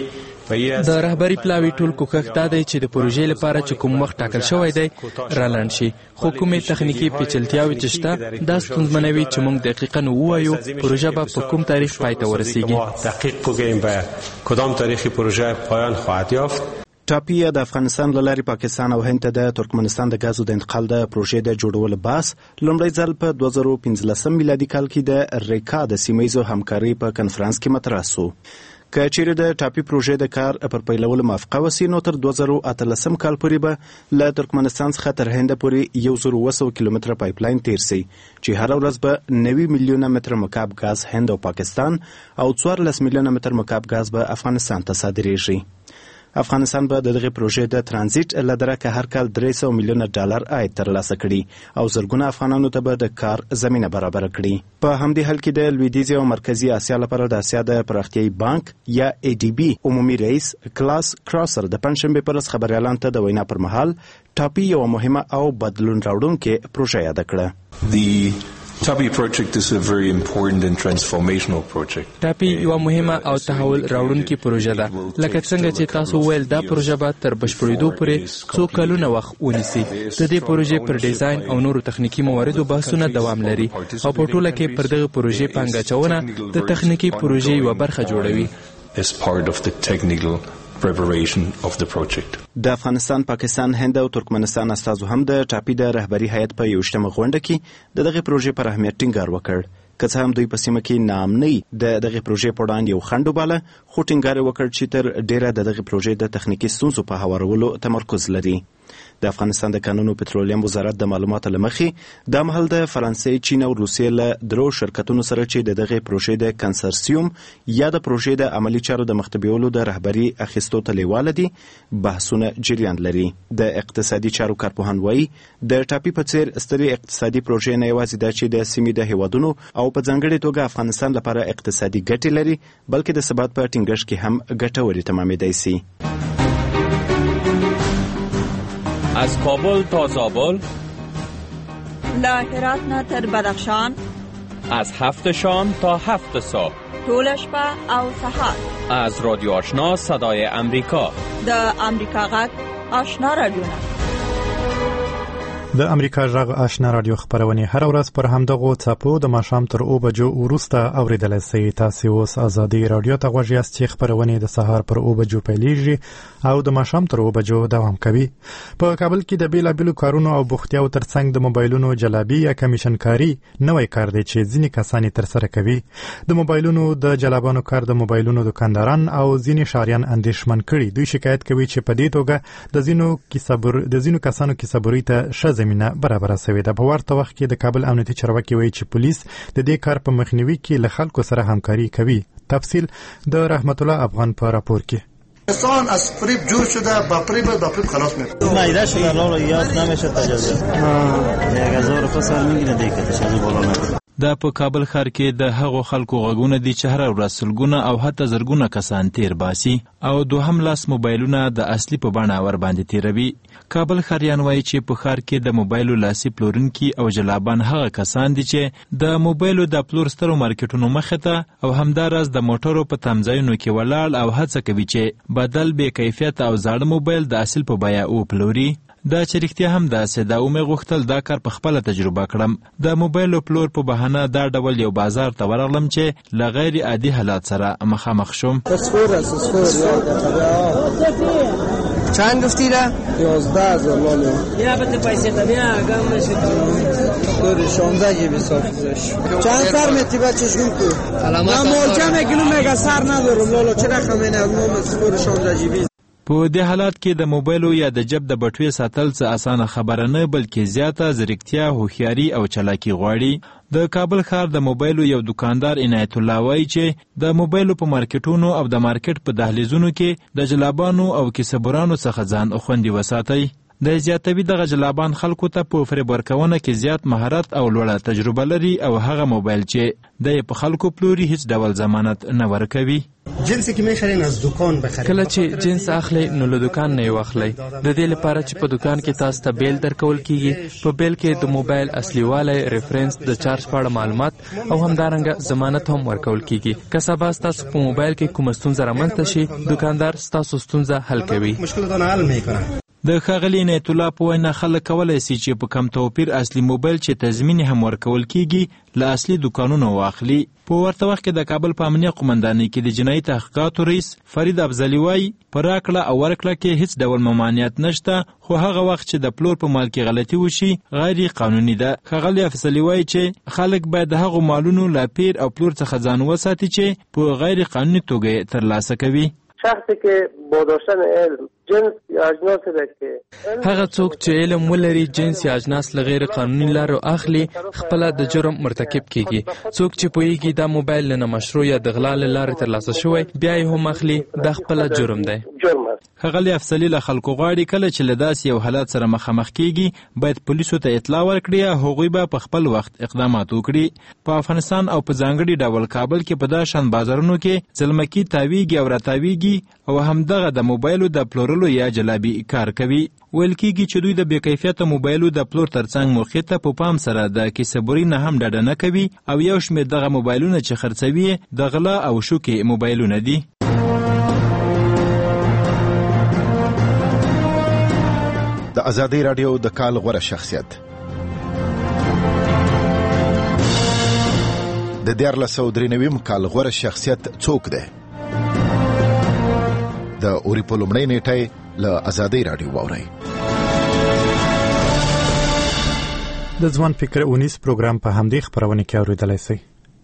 د رهبری پلاوی ټول کوښښ دا دی چې د پروژې لپاره چې کوم وخت ټاکل شوی دی رالند شي، خو کومې تخنیکی پیچلتیاوې چې شته دا ستونزمنوي چې موږ دقیقاً ووایو پروژه به په کوم تاریخ پای ته ورسیږي. دقیق بگیم به کدام تاریخی پروژه پایان خواهد یافت. ټاپي د افغانستان له لارې پاکستان او هند ته د ترکمنستان د غازو د انتقال د پروژې د جوړولو بحث لومړی ځل په دوه زره پنځلسم میلادي کال کې د ریکا د سیمه‌ییزو همکارۍ په کنفرانس کې مطرح شو. که چیرې د ټاپي پروژې د کار پر پیلولو موافقه وسي نو تر دوه زره اتلسم کال پورې به له ترکمنستان څخه تر هند پورې یو زر اوه سوه کیلومتره پایپ لاین تیر سي چې هر ورځ به نوي میلیونه متر مکعب غاز هند او پاکستان او څوارلس میلیونه متر مکعب غاز به افغانستان ته صادریږي. افغانستان به دغه پروژې د ترانزیت له درکه هر کال درې سوه میلیونه ډالر عاید ترلاسه کړي او زرګونه افغانانو ته به د کار زمینه برابر کړي. په همدې حال کې د لویدیځ او مرکزی اسیا لپاره د اسیا د پراختیايي بانک یا ای ډي بي عمومي رئیس کلاس کراسر د پنځشنبه پر ورځ خبريالان ته د وینا پر مهال ټاپي یو مهمه او بدلون راوړونکې پروژه یاد کړه. Tapi project is a very important and transformational project. ټاپي یو مهمه او تحول راوړونکې پروژه ده. لکه څنګه چې تاسو ویل دا پروژه به تر بشپړېدو پورې څو کلونه وخت ونیسي. د دې پروژې پر ډیزاین او نورو تخنیکی مواردو بحثونه دوام لري او په ټوله کې پر دغه پروژې پانګه اچونه د تخنیکی پروژې یوه برخه جوړوي. As part of the technical preparation of the project. د افغانستان، پاکستان، هند او ترکمنستان استازو هم د ټاپي د رهبري هیئت په یوشتمه غونډه کې د دغه پروژې پر اهمیت ټینګار وکړ. که څه هم دوی په سیمه کې ناامنۍ د دغه پروژې په وړاندې یو خنډ وباله، خو ټینګار وکړ چې تر ډیره د دغه پروژې د تخنیکی ستونزو په هوارولو تمرکز لري. د افغانستان د قانونو پټرولیم وزارت د معلوماتو لمخې د مهال د فرانسې، چین او روسیې له درو شرکتونو سره چې د دغه پروژې د کنسرسیوم یا د پروژې د عملی چارو د مختبیولو د رهبری اخیستو ته لیواله دي بحثونه جریان لري. د اقتصادي چارو کارپوهان وایي د ټاپي په څیر سترې اقتصادي پروژې نه یوازې دا چې د سیمې د هیوادونو او په ځانګړې توګه افغانستان لپاره اقتصادي ګټې لري، بلکې د ثبات په ټینګښت کې هم ګټورې تمامېدای شي. از کابل تا زابل، له هرات نه تر بدخشان، از هفت شام تا هفت صبح، طول شپه او سهار. از رادیو آشنا صدای امریکا، د امریکا غږ آشنا رادیو. د امریکا غږ آشنا رادیو خبرونه هر ورځ پر همدغه څپو د ماښام تر اوه بجو وروسته اوریدل شي. تاسو اوس ازادي رادیو ته غوږ یاست چې خبرونه د سهار پر اوه بجو پیلېږي او د ماښام تر اوه بجو دوام کوي. په کابل کې د بیلابیلو کارونو او بوختیاو ترڅنګ د موبایلونو جلابي یا کمیشن کاری نوې کار دی چې ځینې کسان ترسره کوي. د موبایلونو د جلابانو کار د موبایلونو دکانداران او ځینې شاریان اندېښمن کړي. دوی شکایت کوي چې په دې توګه د ځینو کسبر د ځینو کسانو کسبوري ته ش زمينه برابر شوې ده. په ورته وخت کې د کابل امنیتي چارواکي وایي چې پولیس د دې کار په مخنیوي کې له خلکو سره همکاري کوي. تفصیل د رحمت الله افغان په راپور کې. انسان از فریب جور شده با فریب با فریب خلاص میشه. مایده شده لولا یاد نمیشه تجاوز. یک هزار فصل میگیره دیگه تجاوز بالا نمیشه. دا په کابل ښار کې د هغو خلکو غږونه دي چې هره ورځ سلګونه او حتی زرګونه کسان تیر باسي او دوهم لاس موبایلونه د اصلي په بڼه ور باندې تیروي. کابل ښاریان وایي چې په ښار کې د موبایلو لاسي پلورونکي او جلابان هغه کسان دي چې د موبایلو د پلور سترو مارکیټونو مخې ته او همداراز د موټرو په تمځایونو کې ولاړ او هڅه کوي چې بدل بې کیفیت او زاړه موبایل د اصل په بیه وپلوري. دا چې رښتیا هم داسې دا او مې غوښتل دا کار په خپله تجربه کړم. د موبایلو پلور په بهانه دا ډول یو بازار ته ورغلم چې له غیر عادي حالات سره مخامخ شوم. چند گفتی را؟ یازده هزار لاله یا بده پیسه تنیا گم نشد دور شانزده جیبی صافیزش چند سر میتی بچه شون کو من مولچه میگنو میگه سر ندارم لالا چه رقمه نگنو دور شانزده جیبی. په دې حالات کې د موبایلو یا د جب د بټوې ساتل څه اسانه خبره نه بلکې زیاته ځیرکتیا، هوښیاري او چلاکي غواړي. د کابل ښار د موبایلو یو دکاندار عنایت الله وایي چې د موبایلو په مارکیټونو او د مارکیټ په دهلیزونو کې د جلابانو او کسبورانو څخه ځان خوندي وساتئ. د زیاتوي دغه جلابان خلکو ته په فریب ورکونه کې زیات مهارت او لوړه تجربه لري او هغه موبایل چې د په خلکو پلوري هیڅ ډول ضمانت نه ورکوي. جنس کې میخرین از دکان بخرید. کله چې جنس اخلي نو له دکان نه واخلي. د دې لپاره چې په دکان کې تاسو ته بیل درکول کیږي. په بیل کې د موبایل اصلي والی، ریفرنس، د چارج په اړه معلومات او همدارنګه ضمانت هم ورکول کیږي. که سبا تاسو په موبایل کې کوم ستونزه رامنځته شي، دکاندار تاسو ستونزه حل کوي. مشکلاتونه حل میکنه. د ښاغلي عنایت الله په وینا خلک کولی شي چې په کم توپیر اصلي موبایل چې تضمین هم ورکول کیږي له اصلي دکانونو واخلي. په ورته وخت کې د کابل په امنیه قومندانۍ کې د جنایي تحقیقاتو رئیس فرید افضلي وایي په راکړه او ورکړه کې هیڅ ډول ممانعت نشته، خو هغه وخت چې د پلور په مال کې غلطي وشي غیر قانوني ده. ښاغلي افضلي وایي چې خلک باید د هغو مالونو له پیر او پلور څخه ځان وساتي چې په غیر قانوني توګه ترلاسه کوي. شخصی که با داشتن علم جنس یا اجناس ده که هغه څوک چې علم ولري جنس یا اجناس له غیر قانوني لارو اخلي خپل د جرم مرتکب کیږي. څوک چې پوهیږي دا موبایل نه مشروع یا د غلا له لارې ترلاسه شوی بیا یې هم اخلي د خپل جرم دی. ښاغلي افضلي له خلکو غواړي کله چې له داسې یو حالات سره مخامخ کیږي باید پولیسو ته اطلاع ورکړي او هغوی به په خپل وخت اقدامات وکړي. په افغانستان او په ځانګړي ډول کابل کې په دا شان بازارونو کې ځلمکي تاویږي او راتاویږي او همدغه د موبایلو د پلورلو یا جلابي کار کوي. ویل کېږي چې دوی د بې کیفیته موبایلو د پلور ترڅنګ موخې ته په پام سره د کسبوري نه هم ډډه نه کوي او یو شمېر دغه موبایلونه چې خرڅوي د غلا او شوکې موبایلونه دي. د ازادي رادیو د کال غوره شخصیت د دیارلس سوه درې نوي کال غوره شخصیت څوک دی؟ د اوري په لومړۍ نیټه له ازادي رادیو واورئ. د ځوان فکر اونیس پروګرام په همدې خبرونه کې اوریدلای شئ.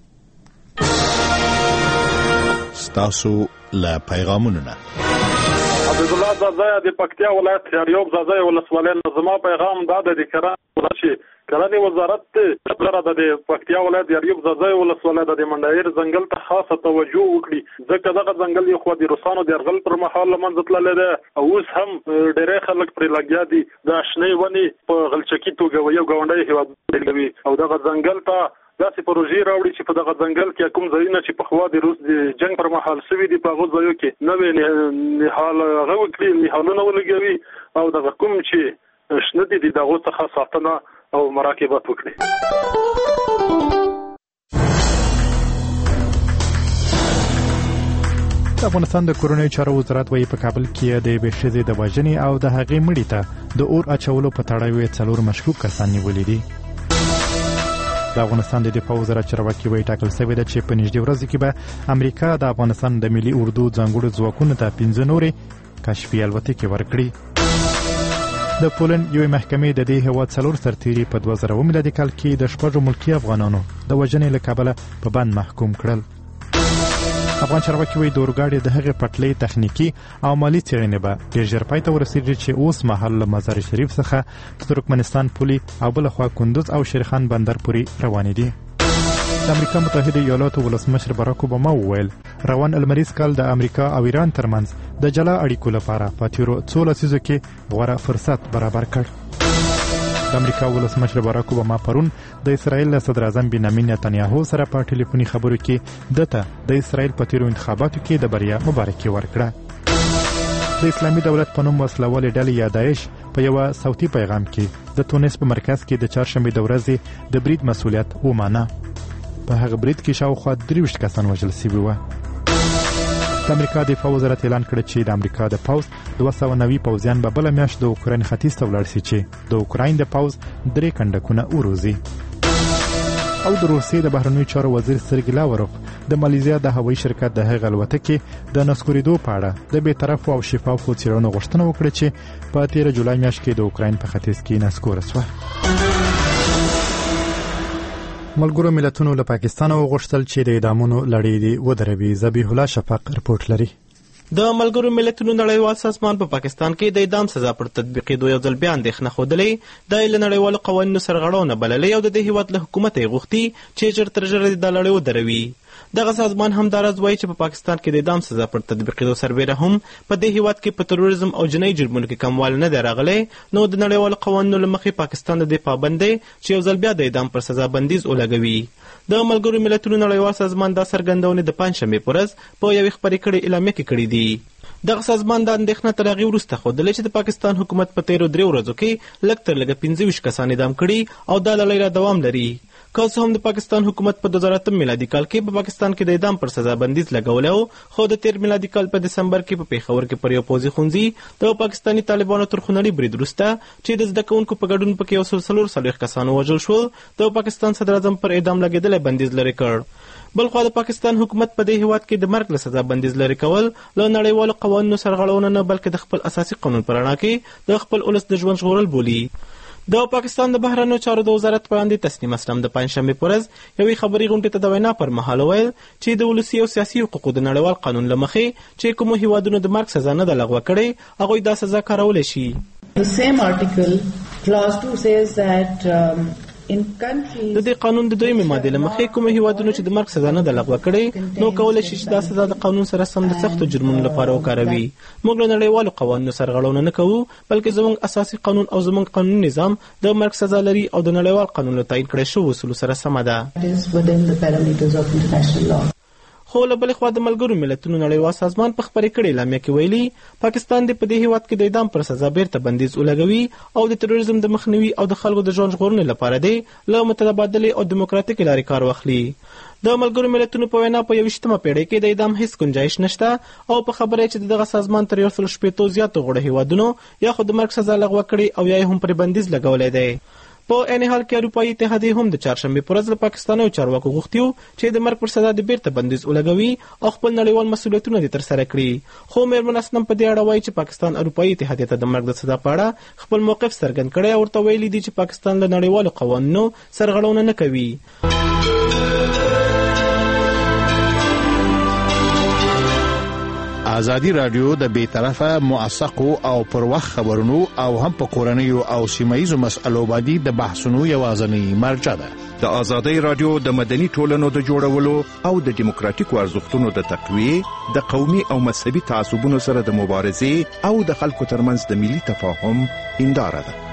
ستاسو له پیغامونو نه عبدالله زازای د پکتیا ولایت یاریوب زازای ولسوالۍ زما پیغام دا د کرنې راشي کرنې وزارت لپاره د پکتیا ولایت یاریوب زازای ولسوالۍ د منډایر ځنګل ته خاصه توجه وکړي ځکه دغه ځنګل یو خو د روسانو د یرغل پر مهال منځ تللی دی او اوس هم ډېری خلک پرې لګیا دي. د شنې ونې په غلچکي توګه یو ګاونډی هېواد کوي او دغه ځنګل ته داسې پروژې راوړي چې په دغه ځنګل کې کوم ځایونه چې پخوا د روس د جنګ پر مهال سوي دي په هغو ځایو کې نوې نهال هغه وکړي نهالونه ولګوي او دغه کوم چې شنه دي د هغو څخه ساتنه او مراقبت وکړي. د افغانستان د کورنیو چارو وزارت وايي په کابل کې د یوې ښځې د وژنې او د هغې مړي ته د اور اچولو په تړاو یې څلور مشکوک کسان نیولي دي. د افغانستان د دفاع وزارت چارواکي وايي ټاکل شوې ده چې په نږدې ورځو کې به امریکا د افغانستان د ملي اردو ځانګړو ځواکونو ته پنځه نورې کشفي الوتکې ورکړي. د پولند یوې محکمې د دې هېواد څلور سرتیري په دوه زره میلادي کال کې د شپږو ملکي افغانانو د وژنې له کبله په بند محکوم کړل. افغان چارواکي وايي د اورګاډي د هغې پټلۍ تخنیکي او مالي څېړنې به ډېر ژر پای ته ورسېږي چې اوس مهال له مزار شریف څخه د ترکمنستان پولې او بلخوا کندوز او شیرخان بندر پورې روانې دي. د امریکا متحده ایالاتو ولسمشر باراک اوباما وویل روان المریز کال د امریکا او ایران ترمنځ د جلا اړیکو لپاره په تیرو څو لسیزو کې غوره فرصت برابر کړ. د امریکا ولسمشر باراک اوباما پرون د اسرائیل له صدر اعظم بنیامین نتنیاهو سره په ټلیفوني خبرو کې دته د اسرائیل په تیرو انتخاباتو کې د بریا مبارکي ورکړه. د اسلامي دولت په نوم وسلوالې ډلې یا داعش په یوه صوتي پیغام کې د تونس په مرکز کې د چهارشنبې د ورځې د برید مسؤلیت ومانه. په هغه برید کې شاوخوا درویشت کسان وژل شوي وو. د امریکا دفاع وزارت اعلان کړ چې د امریکا د پوځ دوه سوه نوي پوځیان به بله میاشت د اوکراین ختیځ ته ولاړ شي چې د اوکراین د پوځ درې کنډکونه وروزي. او د روسیې د بهرنیو چارو وزیر سرګی لاوروف د مالیزیا د هوایي شرکت د هغې الوتکې د نسکورېدو په اړه د بېطرفو او شفافو څېړنو غوښتنه وکړه چې په تېره جولای میاشت کې د اوکراین په ختیځ کې نسکوره شوه. ملګرو ملتونو له پاکستانه وغوښتل چې د اعدامونو لړۍ دې ودروي. ذبیح الله شفق رپورټ لري. د ملګرو ملتونو نړیوال سازمان په پاکستان کې د اعدام سزا پر تطبیقېدو یو ځل بیا اندېښنه ښودلې. دا یې له نړیوالو قوانینو سرغړونه بللې او د دې هېواد له حکومته یې غوښتي چې ژر تر ژره دا لړۍ ودروي. دغه سازمان همداراز وایي چې په پاکستان کې د اعدام سزا پر تطبیقېدو سربیره هم په دې هېواد کې په تروریزم او جنایي جرمونو کې کموالی نه دی راغلی. نو د نړیوالو قوانینو له مخې پاکستان د دې پابند دی چې یو ځل بیا د اعدام پر سزا بندیز ولګوي. د ملګرو ملتونو نړیوال سازمان دا څرګندونې د پنجشنبې په ورځ په یوې خپرې کړې اعلامیه کې کړي دي. دغه سازمان دا اندېښنه تر هغې وروسته ښودلې چې د پاکستان حکومت په تېرو درې ورځو کې لږ تر لږه پنځه ویشت کسان اعدام کړي او دا لړۍ را دوام لري. که څه هم د پاکستان حکومت په دوه زره اتم میلادي کال کې په پاکستان کې د اعدام پر سزا بندیز لګولی و، خو د تېر میلادي کال په دسمبر کې په پېښور کې پر یو پوځي ښوونځي د پاکستاني طالبانو تر خونړي برید وروسته چې د زده کوونکو په ګډون پکې یو سل څلور څلوېښت کسان ووژل شول، د پاکستان صدر اعظم پر اعدام لګېدلی بندیز لرې کړ. بلخوا د پاکستان حکومت په دې هېواد کې د مرګ له سزا بندیز لرې کول له نړیوالو قوانینو سرغړونه نه بلکې د خپل اساسي قانون په رڼا کې د خپل ولس د ژوند ژغورل بولي. د پاکستان د بهرنیو چارو د وزارت پوهاندې تسنیم اسلم د پنجشنبې په ورځ یوې خبري غونډې ته د وینا پر مهال وویل چې د ولسي او سیاسي حقوقو د نړیوال قانون له مخې چې کومو هیوادونو د مرګ سزا نه ده لغوه کړې، هغوی دا سزا کارولی شي. The same article, clause two says that um, د دې قانون د دویمې مادې له مخې کومو هیوادونو چې د مرګ سزا نه ده لغوه کړې نو کولی شي چې دا سزا د قانون سره سم د سختو جرمونو لپاره وکاروي. موږ له نړیوالو قوانینو سرغړونه نه کوو بلکې زموږ اساسي قانون او زموږ قانوني نظام د مرګ سزا لري او د نړیوال قانون له تعیین کړی شوو اصولو سره سمه ده. خو له بلې خوا د ملګرو ملتونو نړیوال سازمان په خپرې کړې اعلامیه کې ویلي پاکستان دې په دې هېواد کې د اعدام پر سزا بیرته بندیز ولګوي او د تروریزم د مخنیوي او د خلکو د ژوند ژغورنې لپاره دی له متبادلې او دیموکراتیکې لارې کار واخلي. د ملګرو ملتونو په وینا په یویشتمه پیړۍ کې د اعدام هیڅ گنجایش نشته او په خبره چې دغه سازمان تر یو سل شپېتو زیاتو غړو هېوادونو یا خو د مرګ سزا لغوه کړې او یا یې هم پرې بندیز لګولی دی. په عین حال کې اروپایي اتحادیې هم د چهارشنبې په ورځ له پاکستانیو چارواکو غوښتي وو چې د مرګ پر سزا د بیرته بندیز ولګوي او خپل نړیوال مسؤلیتونه دې ترسره کړي. خو میرمن اسلم په دې اړه وایي چې پاکستان اروپایي اتحادیې ته د مرګ د سزا په اړه خپل موقف څرګند کړی او ورته ویلي دي چې پاکستان له نړیوالو قوانینو سرغړونه نه کوي. ازادي رادیو د بې طرفه موثقو او پر وخت خبرونو او هم په کورنیو او سیمایي مسألو باندې د بحثونو یوازینی مرجع ده. د ازادي رادیو د مدني ټولنو د جوړولو او د دیموکراتیکو ارزښتونو د تقویې د قومي او مذهبي تعصبونو سره د مبارزې او د خلکو ترمنځ د ملي تفاهم هنداره ده.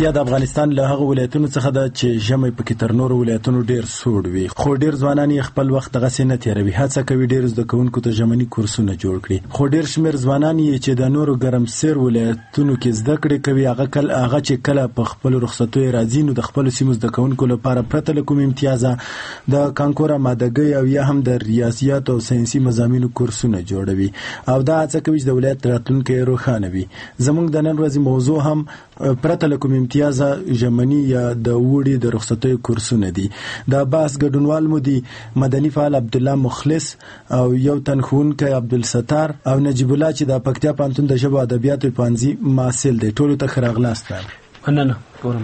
پکتیا د افغانستان له هغه ولایتونو څخه ده چې ژمی پکې تر نورو ولایتونو ډیر سوړ وي، خو ډیر ځوانان یې خپل وخت دغسې نه تېروي، هڅه کوي ډیر زده کوونکو ته ژمني کورسونه جوړ کړي. خو ډیر شمېر ځوانان یې چې د نورو ګرمسیر ولایتونو کې زده کړې کوي، هغه کله هغه چې کله په خپلو رخصتیو راځي نو د خپلو سیمو زده کوونکو لپاره پرته له کوم امتیازه د کانکور آمادګۍ او یا هم د ریاضیاتو او ساینسي مضامینو کورسونه جوړوي او دا هڅه کوي چې د ولایت راتلونکی روښانه وي. زموږ د نن ورځې موضوع هم پرته له کوم امتیازه ژمني یا د وړي د رخصتیو کورسونه دي. د بحث ګډونوال مو دي مدني فعال عبدالله مخلص او یو تن ښوونکی عبدالستار او نجیب الله چې د پکتیا پوهنتون د ژبو ادبیاتو پوهنځي محصل دی. ټولو ته ښه راغلاست. مننه.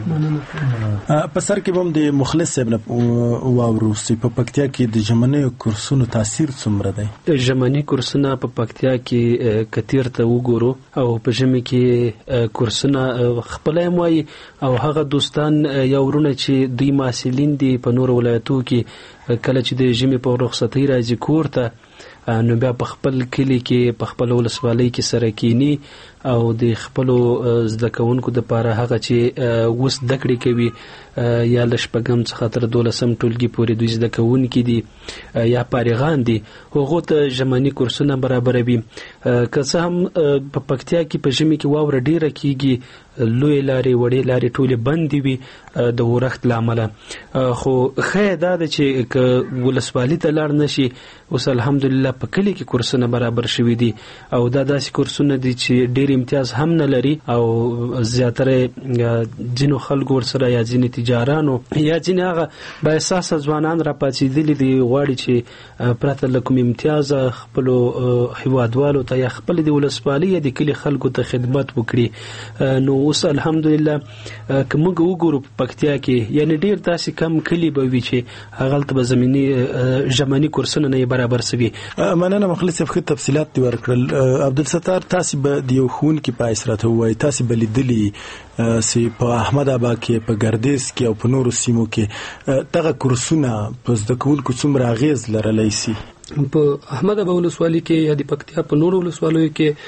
په سر کې هم د مخلص صاحب نه واورو چې په پکتیا کې د ژمنیو کورسونو تاثیر څومره دی؟ د ژمني کورسونه په پکتیا کې کتیر ته وګورو او په ژمي کې کورسونه خپل هم وایي او هغه دوستان یا ورونه چې دوی محصلین دي په نورو ولایتو کې کله چې د ژمي په رخصتۍ راځي کور ته نو بیا په خپل کلی کې په خپل ولسوالۍ کې سره کینی او د خپل زده کوونکو د پاره هغه چې وس دکړې کوي یا ل شپږم څخه تر دولسم ټولګي پورې دوی زده کوونکي دي یا فارغان دي هغه ته ژمني کورسونه برابروي. که څه هم په پکتیا کې په ژمي کې واوره ډیره کیږي، لوی لارې وړې لارې ټولې بندې وي د ورښت له امله، خو ښه دا ده چې که ولسوالي ته لاړ نشي اوس الحمدلله په کلي کې کورسونه برابر شوي دي او دا داسې کورسونه دي چې ډېر امتیاز هم نه لري او زیاتره ځینو خلکو ورسره یا ځینې تجارانو یا ځینې هغه با احساسه ځوانان راپاڅېدلي دي غواړي چې پرته له کوم امتیازه خپلو هیوادوالو ته یا خپل د ولسوالۍ یا د کلي خلکو ته خدمت وکړي. نو اوس الحمدلله که موږ وګورو په پکتیا کې یعنی ډېر داسې کم کلي به وي چې هغلته به زمیني ژمني کورسونه نه برابر سوي. مننه مخلص صاحب، ښه تفصیلات دې ورکړل. عبدالستار، تاسې به د یو ښوونکي په حیث راته ووایي تاسې به لیدلي چې په احمد ابا کې په ګردیز کې او په نورو سیمو کې دغه کورسونه په زده کوونکو څومره اغېز لرلی سي؟ په احمد ابا ولسوالۍ کې یا د پکتیا په نورو ولسوالیو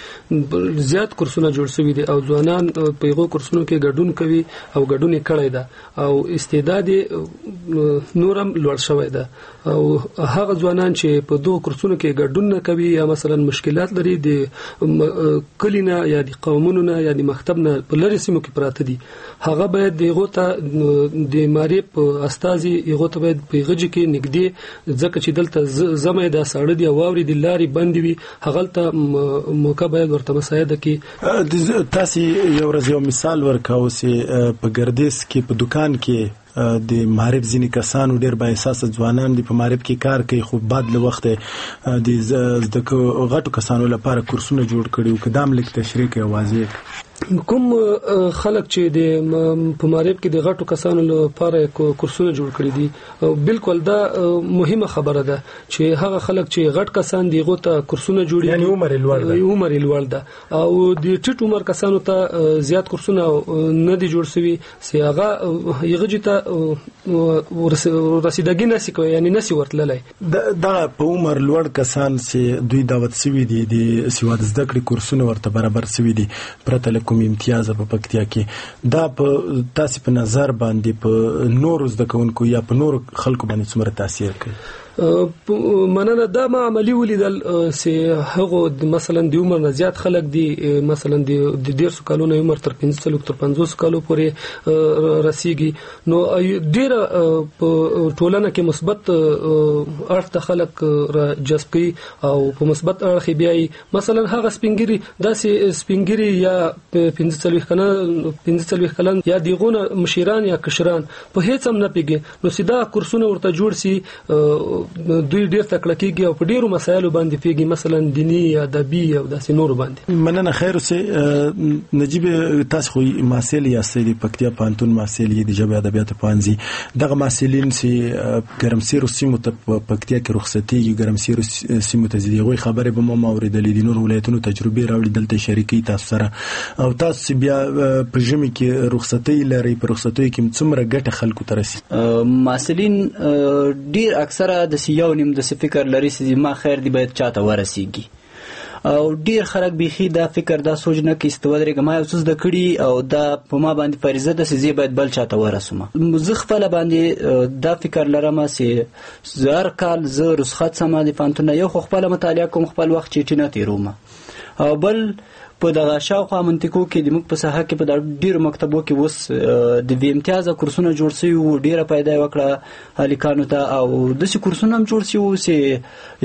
کې زیات کورسونه جوړ شوي دي او ځوانان په هغو کورسونو کې ګډون کوي او ګډون یې کړی ده او استعداد یې نور هم لوړ شوی ده. او هغه ځوانان چې په دغو کورسونو کې ګډون نه کوي یا مثلا مشکلات لري د کلي نه یا د قومونو نه یا د مکتب نه په لرې سیمو کې پراته دي، هغه باید د هغو ته د معرف استازي هغو ته باید په غږ کې نږدې، ځکه چې دلته زمه دا ساړه دي او واورې د لارې بندې وي، هغلته موقع باید ورته مساعده کړي. تاسې یو ورځ یو مثال ورکاو چې په ګردیز کې په دکان کې د معرف ځینې کسانو ډېر با احساسه ځوانان دي په معرف کې کار کوي، خو بعد له وخته د زده غټو کسانو لپاره کورسونه جوړ کړي او که دا هم لږ تشریح کوي واضح کوم خلک چې د په معرف کې د غټو کسانو لپاره کورسونه جوړ کړي دي، بالکل دا مهمه خبره ده چې هغه خلک چې غټ کسان دي هغو ته کورسونه جوړي یعنی عمر لوړ ده عمر لوړ ده او د ټیټ عمر کسانو ته زیات کورسونه نه دي جوړ شوي چې هغه هغه ته رسیدګي نشي کوي یعنی نشي ورتللی. دا په عمر لوړ کسان چې دوی دعوت شوي دي د سواد زده کړې کورسونه ورته برابر شوي دي پرته له کوم امتیاز په پکتیا کې، دا په تاسې په نظر باندې په نورو زده کوونکو یا په نورو خلکو باندې څومره تاثیر کوي؟ مننه. دا ما عملی ولیدل چې هغه مثلا د عمر نه زیات خلک دي، مثلا د ډیرسو کالونو عمر تر پنځه سلو تر پنځوس کالو پورې رسیږي، نو ډیره په ټولنه کې مثبت اړخ ته خلک را جذب کوي او په مثبت اړخ بیا مثلا هغه سپینګری داسې سپینګری یا پنځه سلو کلن پنځه سلو کلن یا دیغونه مشیران یا کشران په هیڅ هم نه پیږي، نو سیدا کورسونه ورته جوړ سي، دوی ډیر تکړه کیږي او په ډیرو مسایلو باندې پیږي، مثلا دینی یا ادبي او داسې نور باندې. مننه. خیر اوسه نجیب، تاسو خو محصل یاستئ د پکتیا پوهنتون محصل یې د ژبې ادبیاتو پوهنځي، دغه محصلین چې ګرمسیرو سیمو ته پکتیا کې رخصتېږي، ګرمسیرو سیمو ته ځي، هغوی خبرې به مو اورېدلې دي، نور ولایتونو تجربې راوړي دلته شریکي تاسو سره، او تاسو چې بیا په ژمي کې رخصتۍ لرئ په رخصتیو کې څومره ګټه خلکو ته رسي؟ محصلین ډیر اکثره د یو نیم د فکر لري چې ما خیر دی باید چاته ورسیږي او ډیر خلک بيخي دا فکر دا سوچ نه کوي چې ودرېږم ما یو څه زده کړي او دا په ما باندې فریضه ده چې زه باید بل چاته ورسوم. زه خپل باندې دا فکر لرم چې زه هر کال زه رخصت سم د پانتون یو خپل مطالعه کوم خپل وخت چټی نه تیروم او بل په دغه شاوخوا منطقو کې د موږ په ساحه کې په ډیرو مکتبو کې اوس د بي امتیازه کورسونه جوړ شوي وو ډیره پیدا وکړه هلیکانو ته او داسې کورسونه هم جوړ شوي وو چې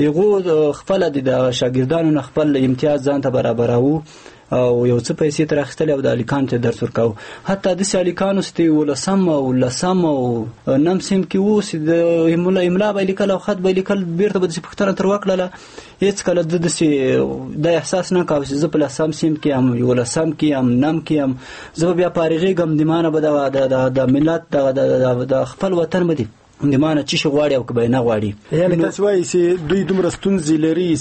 هغو خپله د شاګردانو نه خپل امتیاز ځان ته برابراوه او یو څه پیسې تر اخیستلې او د هلیکانو ته درس ورکاوه. حتی داسې هلیکانو چې ولسم او لسم او نم سیم کې وو چې د املا به یې لیکل او خط به یې لیکل بیرته به داسې پوښتنه تر وکړله هېڅکله ده داسې دا احساس نه کاوه چې زه په لسم سیم کې یم یولسم کې یم نم کې یم زه به بیا فارغېږم د ما نه به د ملت د خپل وطن به دي د ما نه څه شي غواړي او که به یې نه غواړي. یعنې تاسې وایي چې دوی دومره ستونزې لري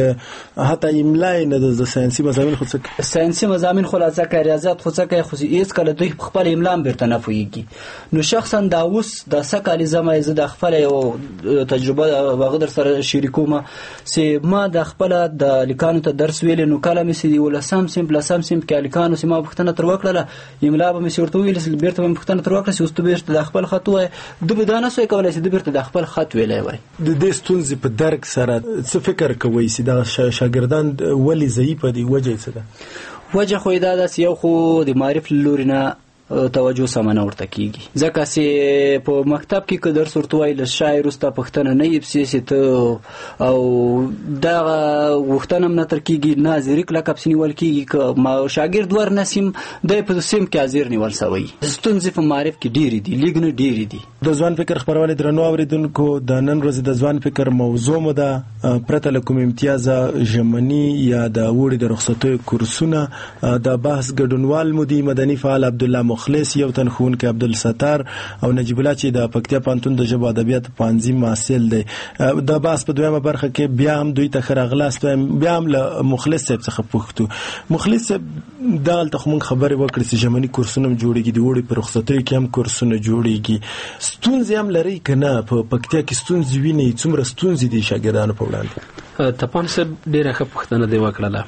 چې حتی املا یې نه د ساینسي مضامین خو څه کوي ساینسي مضامین خو لا څه کوي ریاضیات خو څه کوي خو هېڅکله دوی خپل املا هم بېرته نه پوهېږي. نو شخصا دا اوس دا څه کالې زما زه د خپله یو تجربه هغه در سره شریکوم چې ما د خپله د هلیکانو ته درس ویلې نو کله مې چې د یولسم صنف لسم صنف کې هلیکانو چې ما پوښتنه تر وکړله املا به مې چې ورته وویل چې بېرته به مې پوښتنه تر وکړه چې اوس ته بېرته د خپل خط ووایه دوی به دا نه سوی کولای چې دوی بېرته د خپل خط ویلی وای. د دې ستونزې په درک سره څه فکر کوئ چې دغه شاګردان ولې ضعیفه دي وجه یې څه ده؟ وجه خو یې دا ده چې یو خو د معرف له لورې نه توجه سمه نه ورته کېږي ځکه چې په مکتب کې که درس ورته وایي له شاعر وروسته پوښتنه نه یې پسې چې ته او دغه غوښتنه هم نه تر کېږي نه حاضري لقب پسې نیول کېږي که شاګرد ور نه سیم دی په سیم کې حاضر نیول سوی. ستونزې په معرف کې ډېرې دي لږ نه ډېرې دي. د ځوان فکر خپرونې درنو اورېدونکو د نن ورځې د ځوان فکر موضوع مو ده پرته له کوم امتیازه ژمني یا د اوړي د رخصتیو کورسونه. د بحث ګډونوال مو دي مدني فعال عبدالله مخلص یو تن ښوونکی عبدالستار او نجیب الله چې د پکتیا پوهنتون د ژبو ادبیاتو پوهنځي محصل دی. د بحث په دویمه برخه کې بیا هم دوی ته ښه راغلاست وایم بیا هم له مخلص صاحب څخه پوښتو. مخلص صاحب دغلته خو موږ خبرې وکړې چې ژمني کورسونه هم جوړېږي د اوړي په رخصتیو کې هم کورسونه جوړېږي. ستونزې هم لرئ که نه په پکتیا کې ستونزې وینئ څومره ستونزې دي شاګردانو په وړاندې؟ تپان صاحب ډېره ښه پوښتنه دی وکړله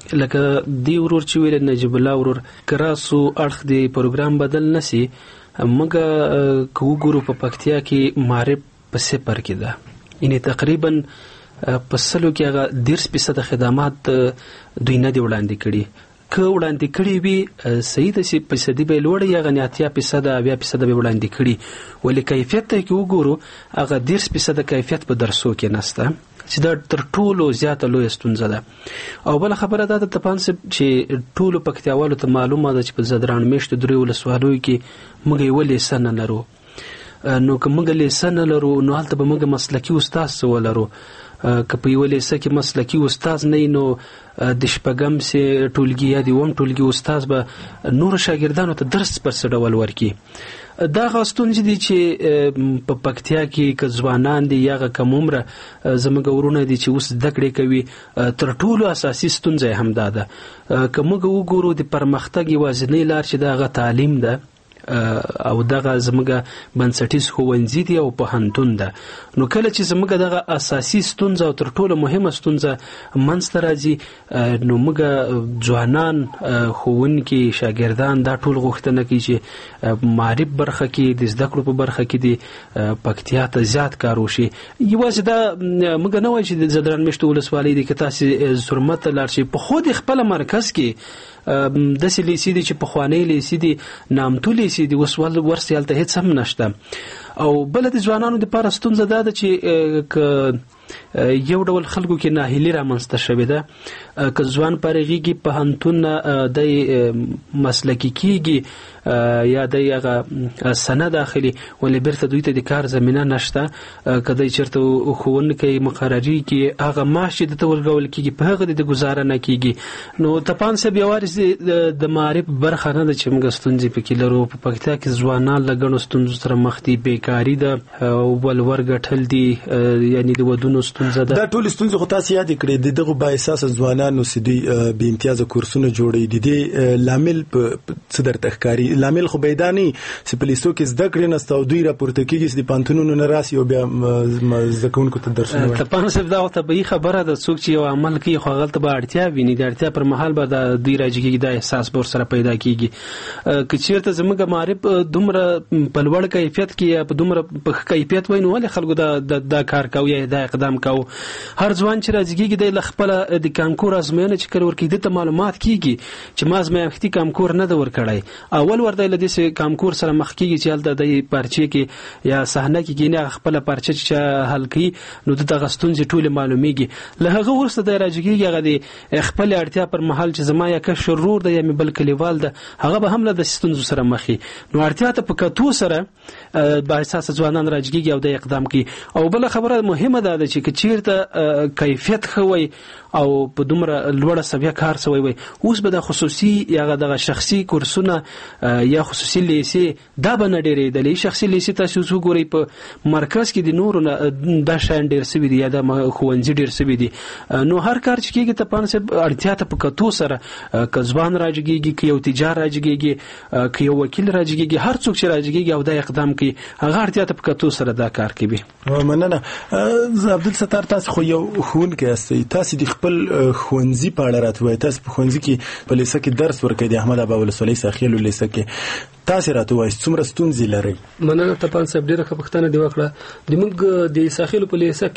لکه دی ورور چې ویل نجیب الله ورور کراسو اړخ دی پروګرام بدل نسی موږ که وګورو په پکتیا کې معرف په صفر کې ده یعنې تقریبا په سلو کې هغه دېرش فیصده خدمات دوی نه دي وړاندې کړي که وړاندې کړي وي صحیح ده چې فیصدي به یې لوړه یا غنې اتیا فیصده اویا فیصده به یې وړاندې کړي ولې کیفیت ته کې وګورو هغه دېرش فیصده کیفیت په درسو کې نشته چې دا تر ټولو زیاته لویه ستونزه ده. او بله خبره دا ده تپان صاحب چې ټولو پکتیاوالو ته معلومه ده چې په زدران میشتو درې ولسوالیو کې موږ یوه لیسه نه لرو نو که موږ لیسه نه لرو نو هلته به موږ مسلکي استاد څه ولرو که په یوه لیسه کې مسلکي استاد نه وي نو د شپږم سې ټولګي یا د اووم ټولګي استاد به نورو شاګردانو ته درس په څه ډول ورکړي. دا هغه ستونزې دي چې په پکتیا کې که ځوانان دي یا هغه کم عمره زموږ ورونه دي چې اوس زده کړې کوي تر ټولو اساسي ستونزه یې همدا ده. که موږ وګورو د پرمختګ یوازینۍ لار چې د هغه تعلیم ده او دغه زموږ بنسټیز ښوونځي دي او پوهنتون ده نو کله چې زموږ دغه اساسي ستونزه او تر ټولو مهمه ستونزه منځته راځي نو موږ ځوانان ښوونکي شاګردان دا ټول غوښتنه کوي چې معرف برخه کې د زده کړو په برخه کې د پکتیا ته زیات کار وشي. یوازې دا موږ نه وایو چې د زدران میشتو ولسوالۍ دي که تاسې زرمت ته لاړ شئ په خود خپله مرکز کې داسې لیسې دي چې پخوانۍ لیسې دي نامتو لیسې دي اوس ورسې هلته هېڅ هم نشته. او بله د ځوانانو دپاره ستونزه دا ده چې که یو ډول خلکو کې ناهیلي رامنځته شوې ده که ځوان فارغېږي پوهنتون نه دی مسلکي کېږي یا دی هغه سنه داخلي ولې بیرته دوی ته د کار زمینه نشته که دی چېرته ښوونکی مقرري کې هغه معاش چې دته ورکول کېږي په هغه د ګزاره نه کېږي. نو تپان صاحب یوازې د معرف برخه نه ده چې موږ ستونزې پکې لرو په پکتیا کې ځوانان له ګڼو ستونزو سره مخ دي بیکاري ده او ولور ګټل دي یعنې د ودونو کورسونو ستونزه ده. دا ټول ستونزې خو تاسو یاد کړئ د دغه با اساس ځوانانو سدي به امتیاز کورسونه جوړي دي د لامل په صدر تخکاری لامل خو بيدانی سپلیسو کې زده کړې نستو دوی راپورته کیږي د پانتونونو نه راسي او بیا زکونکو ته درسونه ته پانسه دا طبيعي خبره ده څوک چې یو عمل کوي خو غلط به اړتیا ویني د اړتیا پر مهال به د دوی راځي د احساس بور سره پیدا کیږي که چیرته زموږ معرف دومره په لوړ کیفیت کې په دومره په کیفیت وینو ول خلکو دا د کار کوي دا اقدام کوي هر ځوان چې راځي د خپل د کانکور ازموینه چې کړ ورکې د معلومات کیږي چې ما ازمایښتي کانکور نه د ور کړای اول ورته لدې سه کانکور سره مخ کیږي چې حالت د پرچې کې یا صحنه کې نه خپل پرچې چې حل کوي نو د غستونځ ټول معلومیږي له هغه ورسته د راځي هغه د خپل اړتیا پر محل چې زما یا که شرور د یم بل کلیوال ده هغه به هم له ستونزو سره مخې نو اړتیا ته په کتو سره با اساس ځوانان راځي او د اقدام کوي او بل خبره مهمه ده چې چیرته کیفیت خوي او په دومره لوړه سویه کار سوی وي اوس به د خصوصي یا د شخصي کورسونه یا خصوصي لیسي دا به نه ډېرې د شخصي لیسي تاسو وګورئ په مرکز کې د نورو د شان ډېر سوي دي یا د خوندزي ډېر سوي دي نو هر کار چې کېږي ته پانسه اړتیا ته په کتو سره ک ځوان راځيږي ک یو تجار راځيږي ک یو وکیل راځيږي هر څوک چې راځيږي او د اقدام کوي هغه اړتیا ته په کتو سره دا کار کوي. مننه عبدالستار تاسو خو یو خون کې استئ تاسو د خپل خونځي په اړه راتوي تاسو په خونځي کې په لیسه کې درس ورکړئ د احمد ابا ولسوالۍ ساخیلو لیسه کې تاسو راتوي څومره ستونزې لري. مننه تاسو صاحب ډیره خبرتانه دی وکړه د موږ د ساخیلو په لیسه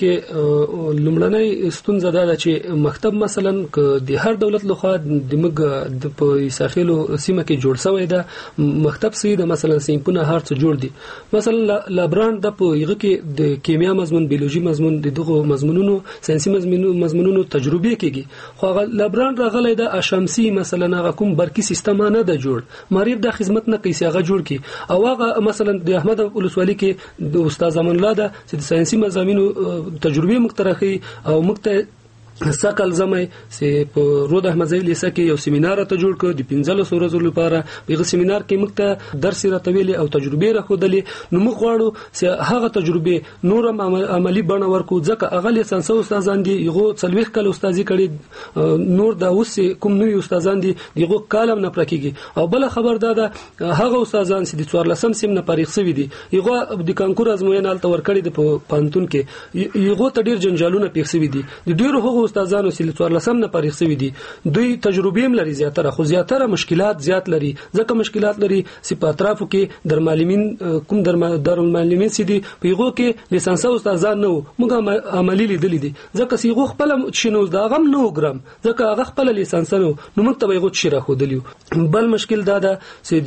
کې لومړنۍ ستونزه دا ده چې مکتب مثلا ک د هر دولت لخوا د موږ د په ساخیلو سیمه کې جوړ شوی ده مکتب سي د مثلا سیمپونه هر څه جوړ دي مثلا لابران د په یغه کې د کیمیا مضمون بیولوژي مضمون د دغه مضمونونو ساينسي مضمونونو تجربه کیږي خو لابران راغلی د اشمسي مثلا هغه کوم برقي سیستم نه د جوړ مریب د خدمت نه کوي هغه جوړ کی او هغه مثلا د احمد ولسوالۍ کې د استاد زمان الله د ساينسي مضامینو تجربه مقترحي او مقت ساکل زمای سه په رود احمد زویل لیسه کې یو سیمینار ته جوړ کړ د پنځلس ورځو لپاره په سیمینار کې موږ ته درس راتویل او تجربه راخودلې نو موږ غواړو چې هغه تجربه نورم عملی بڼه ورکو ځکه هغه لیسانس استادان دي یو څلويخ کال استادي کړي نور دا اوس کوم نوې استادان دي یو کالم نه پرکیږي او بل خبر دا ده هغه استادان چې د څوارلسم سیم نه پاریخ سوي دي یو د کانکور ازموینه الته ورکړي د پانتون کې یو ته ډیر جنجالونه پیښ سوي دي د ډیرو هغه استادانو چې څوارلسم نه پاریخ سوي دي دوی تجربه هم لري زیاتره خو زیاتره مشکلات زیات لري ځکه مشکلات لري چې په اطرافو کې درمالمین کوم درمالمین سي دي په یغو کې لیسانس استادان نو موږ عملی لیدل دي ځکه چې یغو خپل شنو دا غم نو ګرام ځکه هغه خپل لیسانس نو نو موږ ته یغو شي راخودلیو بل مشکل دا ده چې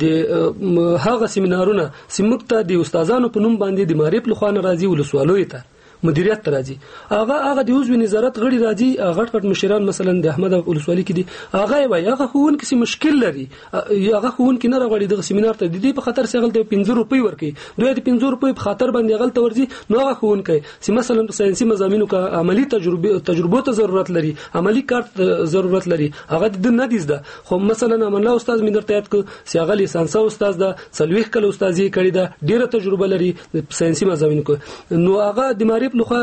د هغه سیمینارونه چې موږ ته د استادانو په نوم باندې د معرف لخوا راځي ولسوالۍ ته مدیریت ته راځي هغه هغه د عضو نظارت غړي راځي غټ غټ مشران مثلا د احمد ولسوالۍ کې دي هغه وایي هغه خون کې مشکل لري هغه خون کې نه راغړي د سیمینار ته د دې په خاطر سغل د پنځه روپۍ ورکي دوی د پنځه روپۍ په خاطر باندې غل ته ورځي نو هغه خون کوي چې مثلا په ساينسي مضامینو کې عملی تجربه تجربه ته ضرورت لري عملی کارت ضرورت لري هغه د نه دیزده خو مثلا امنه استاد مې درته یاد ک چې هغه لیسانس استاد ده څلويخ کله استادي کړی ده ډیره تجربه لري په ساينسي مضامینو کې نو هغه د معرف لخوا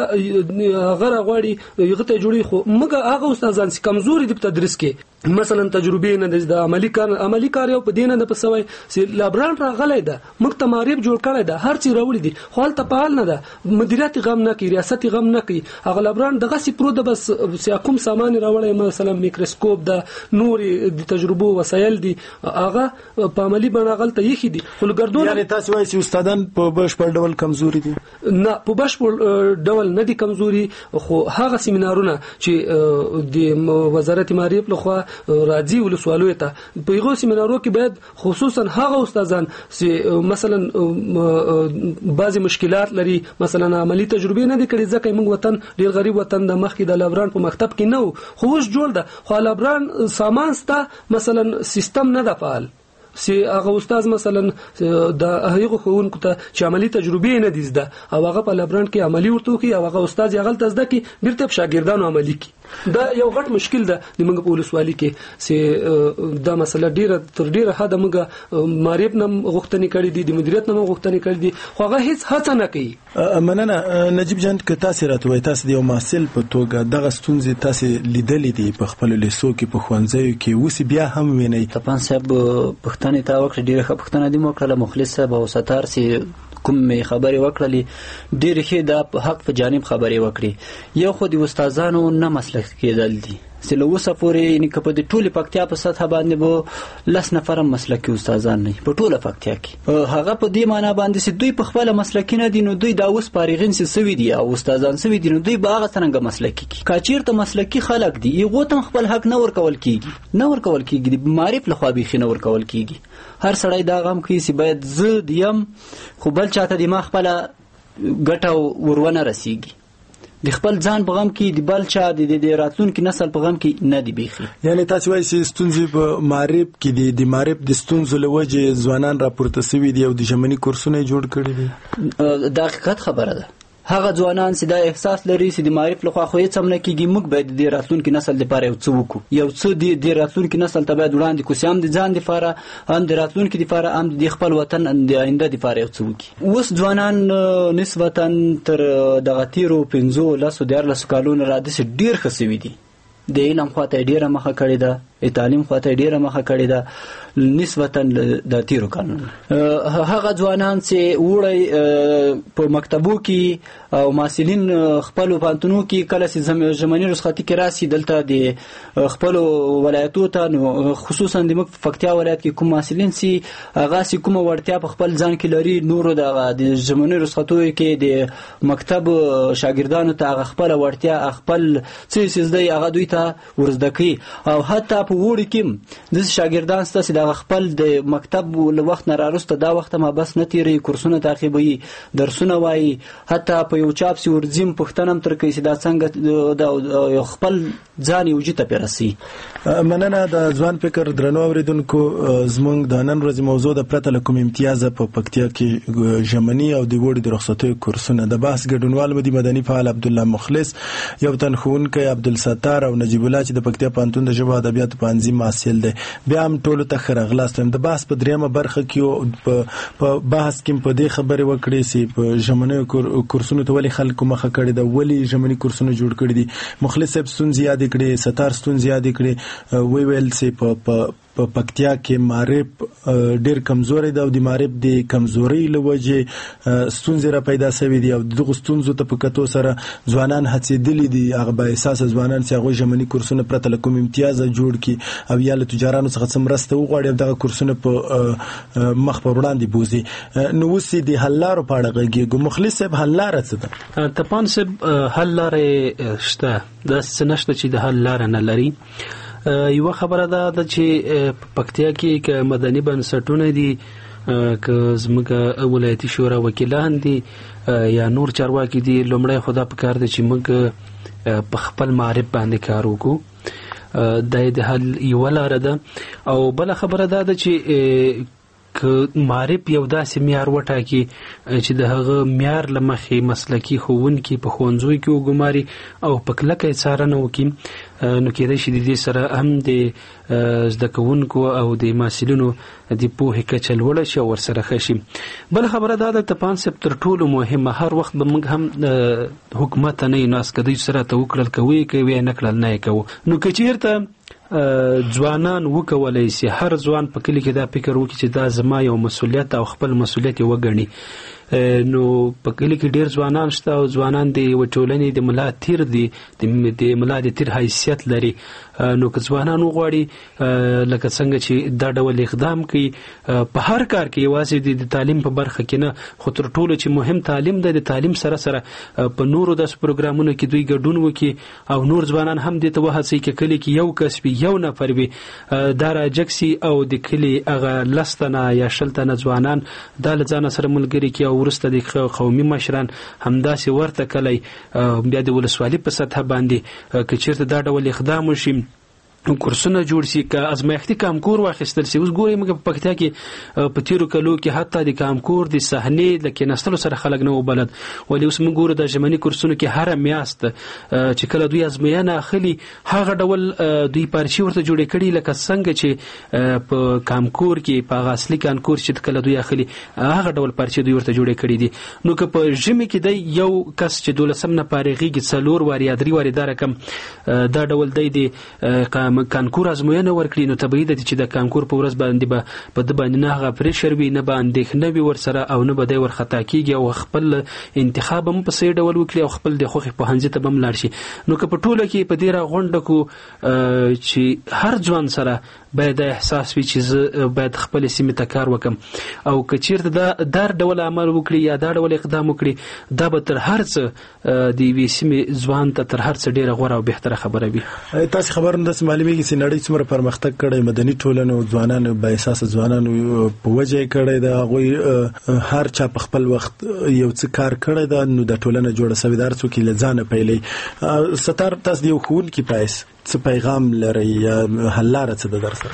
هغه غواړي یو ته جوړي خو موږ هغه استادان چې کمزوري دي په تدریس کې مثلا تجربه نه د عملی کار عملی کار یو په دینه نه پسوي چې لابران راغلی ده موږ ته معرف جوړ کړی ده هر څه راوړي دي خو حالت په حال نه ده مدیریت غم نه کوي ریاست غم نه کوي هغه لابران دغه سي پرو ده بس کوم سامان راوړي مثلا میکروسکوپ ده نور د تجربه وسایل دي هغه په عملی باندې غلطه یخي دي خو ګردون یعنی تاسو وایي چې استادان په بشپړ ډول کمزوري دي نه په بشپړ ډول نه دي کمزوري خو هغه سیمینارونه چې د وزارت معرف لخوا راځي ولسوالۍ ته په یو سیمینارو کې باید خصوصا هغه استادان چې مثلا بعضی مشکلات لري مثلا عملی تجربه نه دي کړې ځکه موږ وطن ډیر غریب وطن د مخ کې د لابران په مکتب کې نو خو اوس جوړ ده خو لابران سامان ستا مثلا سیستم نه ده فعال سی هغه استاد مثلا د هغه خونکو ته چې عملی تجربه نه دي زده او هغه په لابران کې عملی ورته کوي او هغه استاد یې غلط زده کی بیرته شاګردانو عملی کوي دا یو غټ مشکل ده د موږ په ولسوالۍ کې چې دا مسله ډیره تر ډیره حد موږ معرف نم غوښتنې کړې دي د مدیریت نم غوښتنې کړې دي خو هغه هیڅ هڅه نه کوي. مننه نجیب جان که تاسو راته وایي تاسو د یو محصل په توګه دغه ستونزې تاسو لیدلې دي په خپل لیسو کې په ښوونځیو کې اوس بیا هم وینئ. تپان صاحب پښتنې تا وکړه ډیره ښه پښتنه دې مو کړله مخلص صاحب او ستار سي کوم خبرې وکړلې ډېرې ښې د حق په جانب خبرې وکړي. یو خو د استادانو نه مسلک کېدل دي چې له اوسه پورې یعنې که په د ټولې پکتیا په سطحه باندې به لس نفره مسلکي استادان نه په ټوله پکتیا کې هغه په دې معنا باندې چې دوی په خپله مسلکي نه دي نو دوی دا اوس فارغین چې سوي دي او استادان سوي دي نو دوی به هغه څرنګه مسلکي کړي. که چېرته مسلکي خلک دي هغو ته هم خپل حق نه ورکول کېږي نه ورکول کېږي د معرف لخوا بیخي نه ورکول کېږي. هر سړی دا غم کوي چې باید زه د یم خو بل چاته د ما خپله ګټه ورونه رسیږي د خپل ځان په غم کې د بل چا د راتلونکي نسل په غم کې نه دی بیخي. یعنی تاسو وایئ چې ستونزې په معرف کې دي د معرف د ستونزو له وجې ځوانان راپورته سوي دي او د ژمني کورسونه یې جوړ کړي دي. دا حقیقت خبره ده. هغه ځوانان چې دا احساس لري چې د معرف لخوا خو هېڅ هم نه کېږي موږ باید د راتلونکي نسل دپاره یو څه وکړو یو څه د راتلونکي نسل ته باید وړاندې کړو چې هم د ځان دپاره هم د راتلونکي دپاره هم د خپل وطن د آینده دپاره یو څه وکړي. اوس ځوانان نسبتا تر دغه تېرو پنځو لسو دیارلسو کالونو را داسې ډېر ښه سوي دي. د علم خواته یې ډېره مخه کړې ده د تعلیم خواته یې ډېره مخه کړې ده نسبتا د تیرو کالونو. هغه ځوانان چې وړی په مکتبو کې او محصلین خپلو پوهنتونو کې کله چې ژمني رخصتي کې راسي دلته د خپلو ولایتو ته نو خصوصا د موږ فکتیا ولایت کې کوم محصلین چې هغه چې کومه وړتیا په خپل ځان کې لري نورو د ژمني رخصتیو کې د مکتب شاګردانو ته هغه خپله وړتیا خپل څه چې زده هغه دوی ته ورزده کوي. او حتی په وړي کې داسې شاګردان شته چې د خپل د مکتب له وخت نه راوروسته دا وخت ما بس نه تیروي کورسونه تعقیبوي درسونه وایي حتی په یو چاپ چې ورځیم پوښتنه هم تر کوي چې دا څنګه د خپل ځان یو جته پرې رسي. مننه د ځوان فکر درنو اورېدونکو زموږ د نن ورځې موضوع د پرته له کوم امتیازه په پکتیا کې ژمني او د وړو د رخصتیو کورسونه د بحث ګډونوال مدي مدني فعال عبدالله مخلص یو تن ښوونکی عبدالستار او نجیب الله چې د پکتیا پوهنتون د ژبو ادبیاتو پوهنځي محصل دی. بیا هم ټولو ته ښه راغلاست. د بحث په دریمه برخه کې په بحث کې په دې خبرې وکړې چې په ژمنیو کورسونو ته ولې خلکو مخه کړې ده ولې ژمني کورسونه جوړ کړي دي. مخلص صاحب ستونزې یادې کړې ستار ستونزې یادې کړې وی ویل چې په په پکتیا کې معرف ډېر کمزوري ده او د معرف د کمزوري له وجې ستونزې را پیدا شوي دي او دغو ستونزو ته په کتو سره ځوانان هڅېدلي دي هغه با احساسه ځوانان چې هغوی ژمني کورسونه پرته له کوم امتیازه جوړ کړي او یا له تجارانو څخه څه مرسته وغواړي او دغه کورسونه په مخ پر وړاندې بوځي. نو اوس د حل لارو په اړه غږېږو. مخلص صاحب حل لاره څه ده؟ تپان صاحب حل لارې شته داسې څه نشته چې د حل لاره نه لري. یو خبره ده چې په پکتیا کې که مدني بنسټونه دي که زموږ ولایتي شورا وکیلان دي یا نور چارواکي دي لومړی خو دا پکار دی چې موږ په خپل معرف باندې کار وکړو دا د حل یوه لاره ده. او بله خبره دا ده چې که معرف یو داسې معیار وټاکي چې د هغه معیار له مخې مسلکي ښوونکي په ښوونځیو کې وګماري او په کلکه یې څارنه وکړي نو کېدای شي د دې سره هم د زده کوونکو او د محصلینو د پوهې کچه لوړه شي او ورسره ښه شي. بله خبره دا ده تپان صاحب تر ټولو مهمه هر وخت به موږ هم حکومت ته نه یو ناست که دوی سره ته وکړل کوي کوي نه کړل نه یې کوو. نو که چېرته ځوانان وکولای شي هر ځوان په کلي کې دا فکر وکړي چې دا زما یو مسؤلیت او خپل مسؤلیت یې وګڼي نو په کلي کې ډېر ځوانان شته او ځوانان د یوه ټولنې د ملا تیر دي د ملا د تیر حیثیت لري. نو که ځوانان وغواړي لکه څنګه چې دا ډول اقدام کوي په هر کار کې یوازې د تعلیم په برخه کې نه خو تر ټولو چې مهم تعلیم دی د تعلیم سره سره په نورو داسې پروګرامونو کې دوی ګډون وکړي او نور ځوانان هم دې ته وهڅوي چې کلي کې یو کس وي یو نفر وي دا راجګ سي او د کلي هغه لس تنه یا شل تنه ځوانان دا له ځانه سره ملګري کړي او وروسته د قومي مشران همداسې ورته کلی بیا د ولسوالي په سطحه باندې که چېرته دا ډول اقدام وشي کورسونه جوړ شي که ازمایښتي کامکور واخیستل شي. اوس ګورئ موږ په پکتیا کې په تیرو کلو کې حتی د کامکور د صحنې د کېناستلو سره خلک نه و بلد، ولې اوس موږ ګورو د ژمني کورسونو کې هره میاشت چې کله دوی ازموینه اخلي هغه ډول دوی پارچې ورته جوړې کړي لکه څنګه چې په کامکور کې په هغه اصلي کانکور چې کله دوی اخلي هغه ډول پارچې دوی ورته جوړې کړي دي. نو که په ژمي کې دی یو کس چې دولسم نه فارغېږي څلور وارې یا درې وارې دا رقم دا ډول دی د کانکور ازموینه ورکړي، نو طبیعي ده چې د کانکور په ورځ باندې به په ده باندې نه هغه پریشر وي، نه به اندېښنه وي ورسره، او نه به دی ورخطا کېږي او خپل انتخاب هم په صحیح ډول وکړي او خپل د خوښې پوهنځي ته به هم لاړ شي. نو که په ټوله کې په دې راغونډه کړو چې هر ځوان سره باید دا احساس وي چې زه باید خپل سیمې ته کار وکړم، او که چېرته دا دا ډول عمل وکړي یا دا ډول اقدام وکړي دا به تر هر څه د یوې سیمې ځوان ته تر هر څه ډېره غوره او بهتره خبره وي. تاسې خبر هم داسې معلومیږي چې نړۍ څومره پرمختګ کړی، مدني ټولنو ځوانانو با احساسه ځوانانو په وجه یې کړی ده، هغوی هر چا په خپل وخت یو څه کار کړی ده، نو د ټولنه جوړه سوې ده، هر څوک یې له ځانه پیلوي. ستار تاسو د یو ښوونکي په حیث څه پیغام لرئ یا حل لاره څه ده در سره؟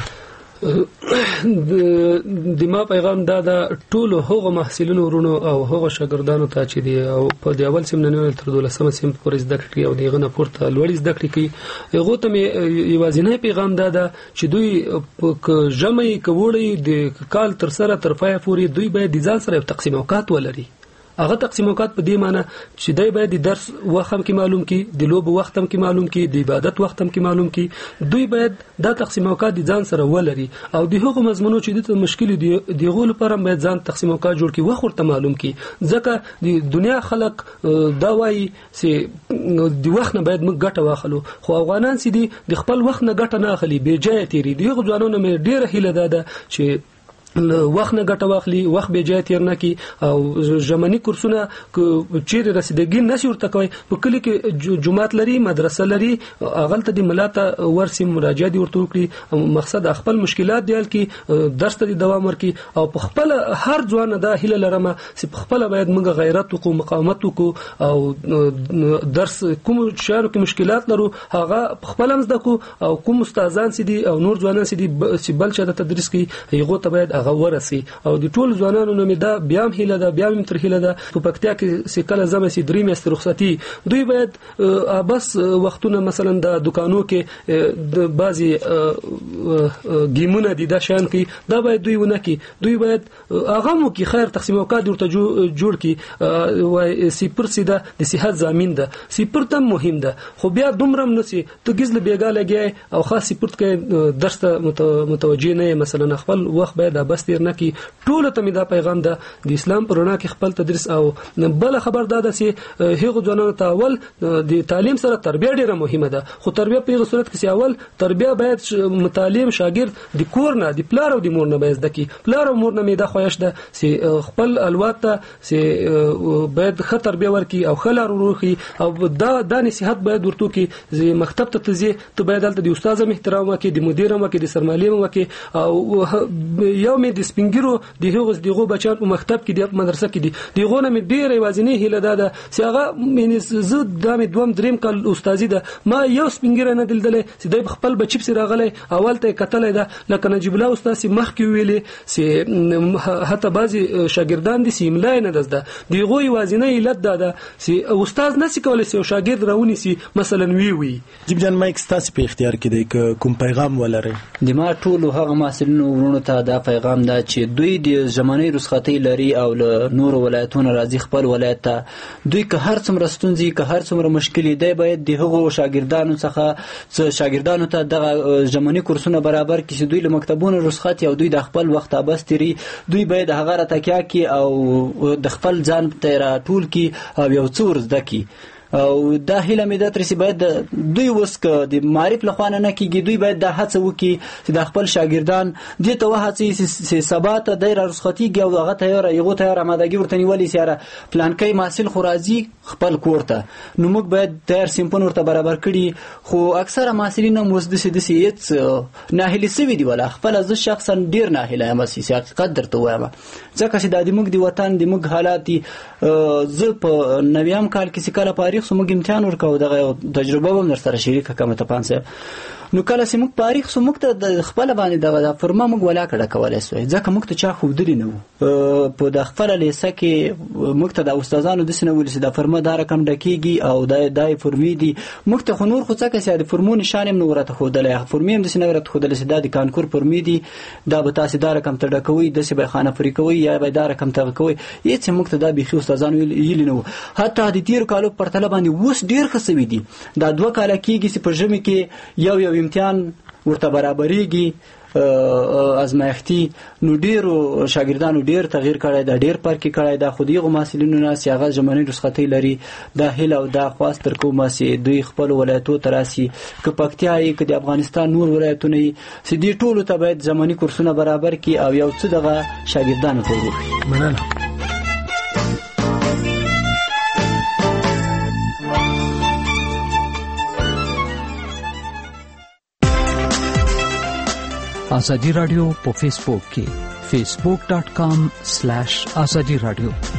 د ما پیغام دا د ټولو هغو محصلینو ورونو او هغو شاګردانو ته چې دی او په د اول سیم نه نیول تر دولسمه سیم پورې زده کړې او دغه نه پورته لوړې زده کړې کوي، هغو ته مې یوازینی پیغام دا ده چې دوی په ژمی که وړی د کال تر سره تر پایه پورې دوی باید د ځان سره یو تقسیم اوقات ولري. هغه تقسیم اوقات په دې معنی چې دی باید د درس وخت هم کې معلوم کی، د لوب وخت هم کې معلوم کی، د عبادت وخت هم کې معلوم کی. دوی باید دا تقسیم اوقات د ځان سره ولري او د هغو مضمونو چې د مشکل دي دغه لپاره باید ځان تقسیم اوقات جوړ کی، وخت ورته معلوم کی، ځکه د دنیا خلک دا وایي چې د وخت نه باید موږ ګټه واخلو، خو افغانان چې دي د خپل وخت نه ګټه نه اخلي، بې ځایه تیری. دغه ځوانانو مې ډېره هیله ده ده چې وخت نه ګټه واخلي، وخت بې ځایه تیر نه کړي او ژمني کورسونه چیرې رسیدګي نشي ورته کوي. په کلي کې جومات لري، مدرسه لري، هغلته د ملا ته ورسي مراجعه دي ورته وکړي، مقصد خپل مشکلات دی حل کړي، درس ته دوام ورکړي. او په خپل هر ځوان دا هیله لرم چې په خپل باید موږ غیرت وکړو، مقاومت وکړو او درس کوم شیانو کې مشکلات لرو هغه په خپل هم زده کړو، او کوم استادان چې دي او نور ځوانان چې دي چې بل چا ته تدریس کوي هغه ته باید ورسي. او د ټول ځوانانو نوم دا بیا هم هیله ده، بیا هم تر هیله ده په پکتیا کې چې کله زمه سي درې میاشتې رخصتي دوی باید بس وختونه مثلا د دکانو کې د بعضي گیمونه دي دا شان کې دا باید دوی ونه کې دوی باید هغه مو کې خیر تقسیم اوقات ورته جوړ کې وای سپر سیده د صحت ضامن ده، سپر تم مهم ده، خو بیا دومره نسی ته گزل بیګا لګي او خاص سپورت کې درس ته متوجه نه مثلا خپل وخت باید بس تیر نه کی. ټول ته می دا پیغام ده د اسلام پر رڼا کې خپل تدریس او بل خبر ده چې هغه ځوانانو ته اول د تعلیم سره تربیه ډیره مهمه ده، خو تربیه په هغه صورت کې اول تربیه باید متعلم شاګرد د کور نه د پلار او د مور نه باید دکی پلار او مور نه می دا خوښ ده چې خپل الوات ته چې باید ښه تربیه ورکي او خلار وروخي او دا د نصيحت باید ورته کې چې مکتب ته تزي ته باید د استاد احترام وکي، د مدیر وکي، د سرمعلم وکي، او یو می د سپینګرو د هغه دغه بچان په مکتب کې د مدرسه کې دي دغه نه مې ډېر وازنی هیله ده چې هغه مې زه د مې دوم دریم کال استادي ده ما یو سپینګر نه دلدل چې د خپل بچی سره راغلی اول ته کتل ده لکه نجیب الله استاد سي مخ کې ویلي چې حتی بعضي شاګردان دي سیملای نه دزده دغه وازنی علت ده چې استاد نسی کولای چې شاګرد راونی سي مثلا وی وی جیب جان مایک ستاسو په اختیار کې دی کوم پیغام ولري؟ د ما ټول هغه مسلمانانو ورونو ته دا پیغام دا چې دوی د زماني رخصتي لري او له نور ولایتونو راځي خپل ولایت ته، دوی که هر څومره ستونزې که هر څومره مشکلې دی باید د هغو شاګردانو څخه شاګردانو ته دغه زماني کورسونه برابر کړي چې دوی له مکتبونو رخصت او دوی د خپل وخت بس تیری دوی باید هغه را تکیا کی او د خپل ځان ته را ټول کی او یو څور زده کی. او دا هیله مې ده ترې باید دوی اوس که د معرف له خوا نه کېږي دوی باید دا هڅه وکړي چې د خپل شاګردان دې ته وهڅوي چې سبا ته دی رخصتېږي او هغه تیاره هغو تیاره امادګي ورته نیولي چې یاره پلانکی محصل خو راځي خپل کور ته، نو موږ باید تیار سیمپون ورته برابر کړي. خو اکثره محصلین هم اوس داسې داسې هېڅ ناهیلي سوي دي ولا خپله زه شخصا ډېر ناهیله یم چې حقیقت درته ووایم ځکه چې دا د موږ د وطن د موږ حالات دي. زه په نویم کال کې چې کله پاري خو موږ امتحان ورکاو دغه تجربه به هم در سره شریکه کوم ته پانسه نو کله چې موږ تاریخ سو موږ ته د خپل باندې د فرما موږ ولا کړه کولای سو ځکه موږ ته چا خودلی نه وو په د خپل لیسه کې موږ ته د استادانو د سینه ول چې د فرما دا رقم ډکیږي او د دای فرمی دي موږ ته خنور خو څه کې د فرمون نشانه نو ورته خودلای فرمی هم د سینه ورته خودلای چې د کانکور فرمی دي دا به تاسو دا رقم ته ډکوي د سی به خانه فری کوي یا به دا رقم ته کوي هیڅ موږ ته دا بيخي استادانو یلی نه حتی د تیر کالو پر طلبه باندې وس ډیر خسوي دي دا دوه کال کېږي چې په ژمي کې یو یو امتحان ورته برابرېږي ازمایښتي نو ډیرو شاګردانو ډیر تغییر کړی دا ډیر پرکی کړی دا خودي غو محصلینو نه سیاغه ژمنې رسختي لري دا هله او دا خواست تر کومه سي دوی خپل ولایتو تراسي ک پکتیا یې ک د افغانستان نور ولایتونه سي دي ټولو ته باید ژمنې کورسونه برابر کی او یو څه دغه شاګردانو ته ورکړي مننه آزادی رادیو په فیسبوک کې facebook dot com slash azadi radio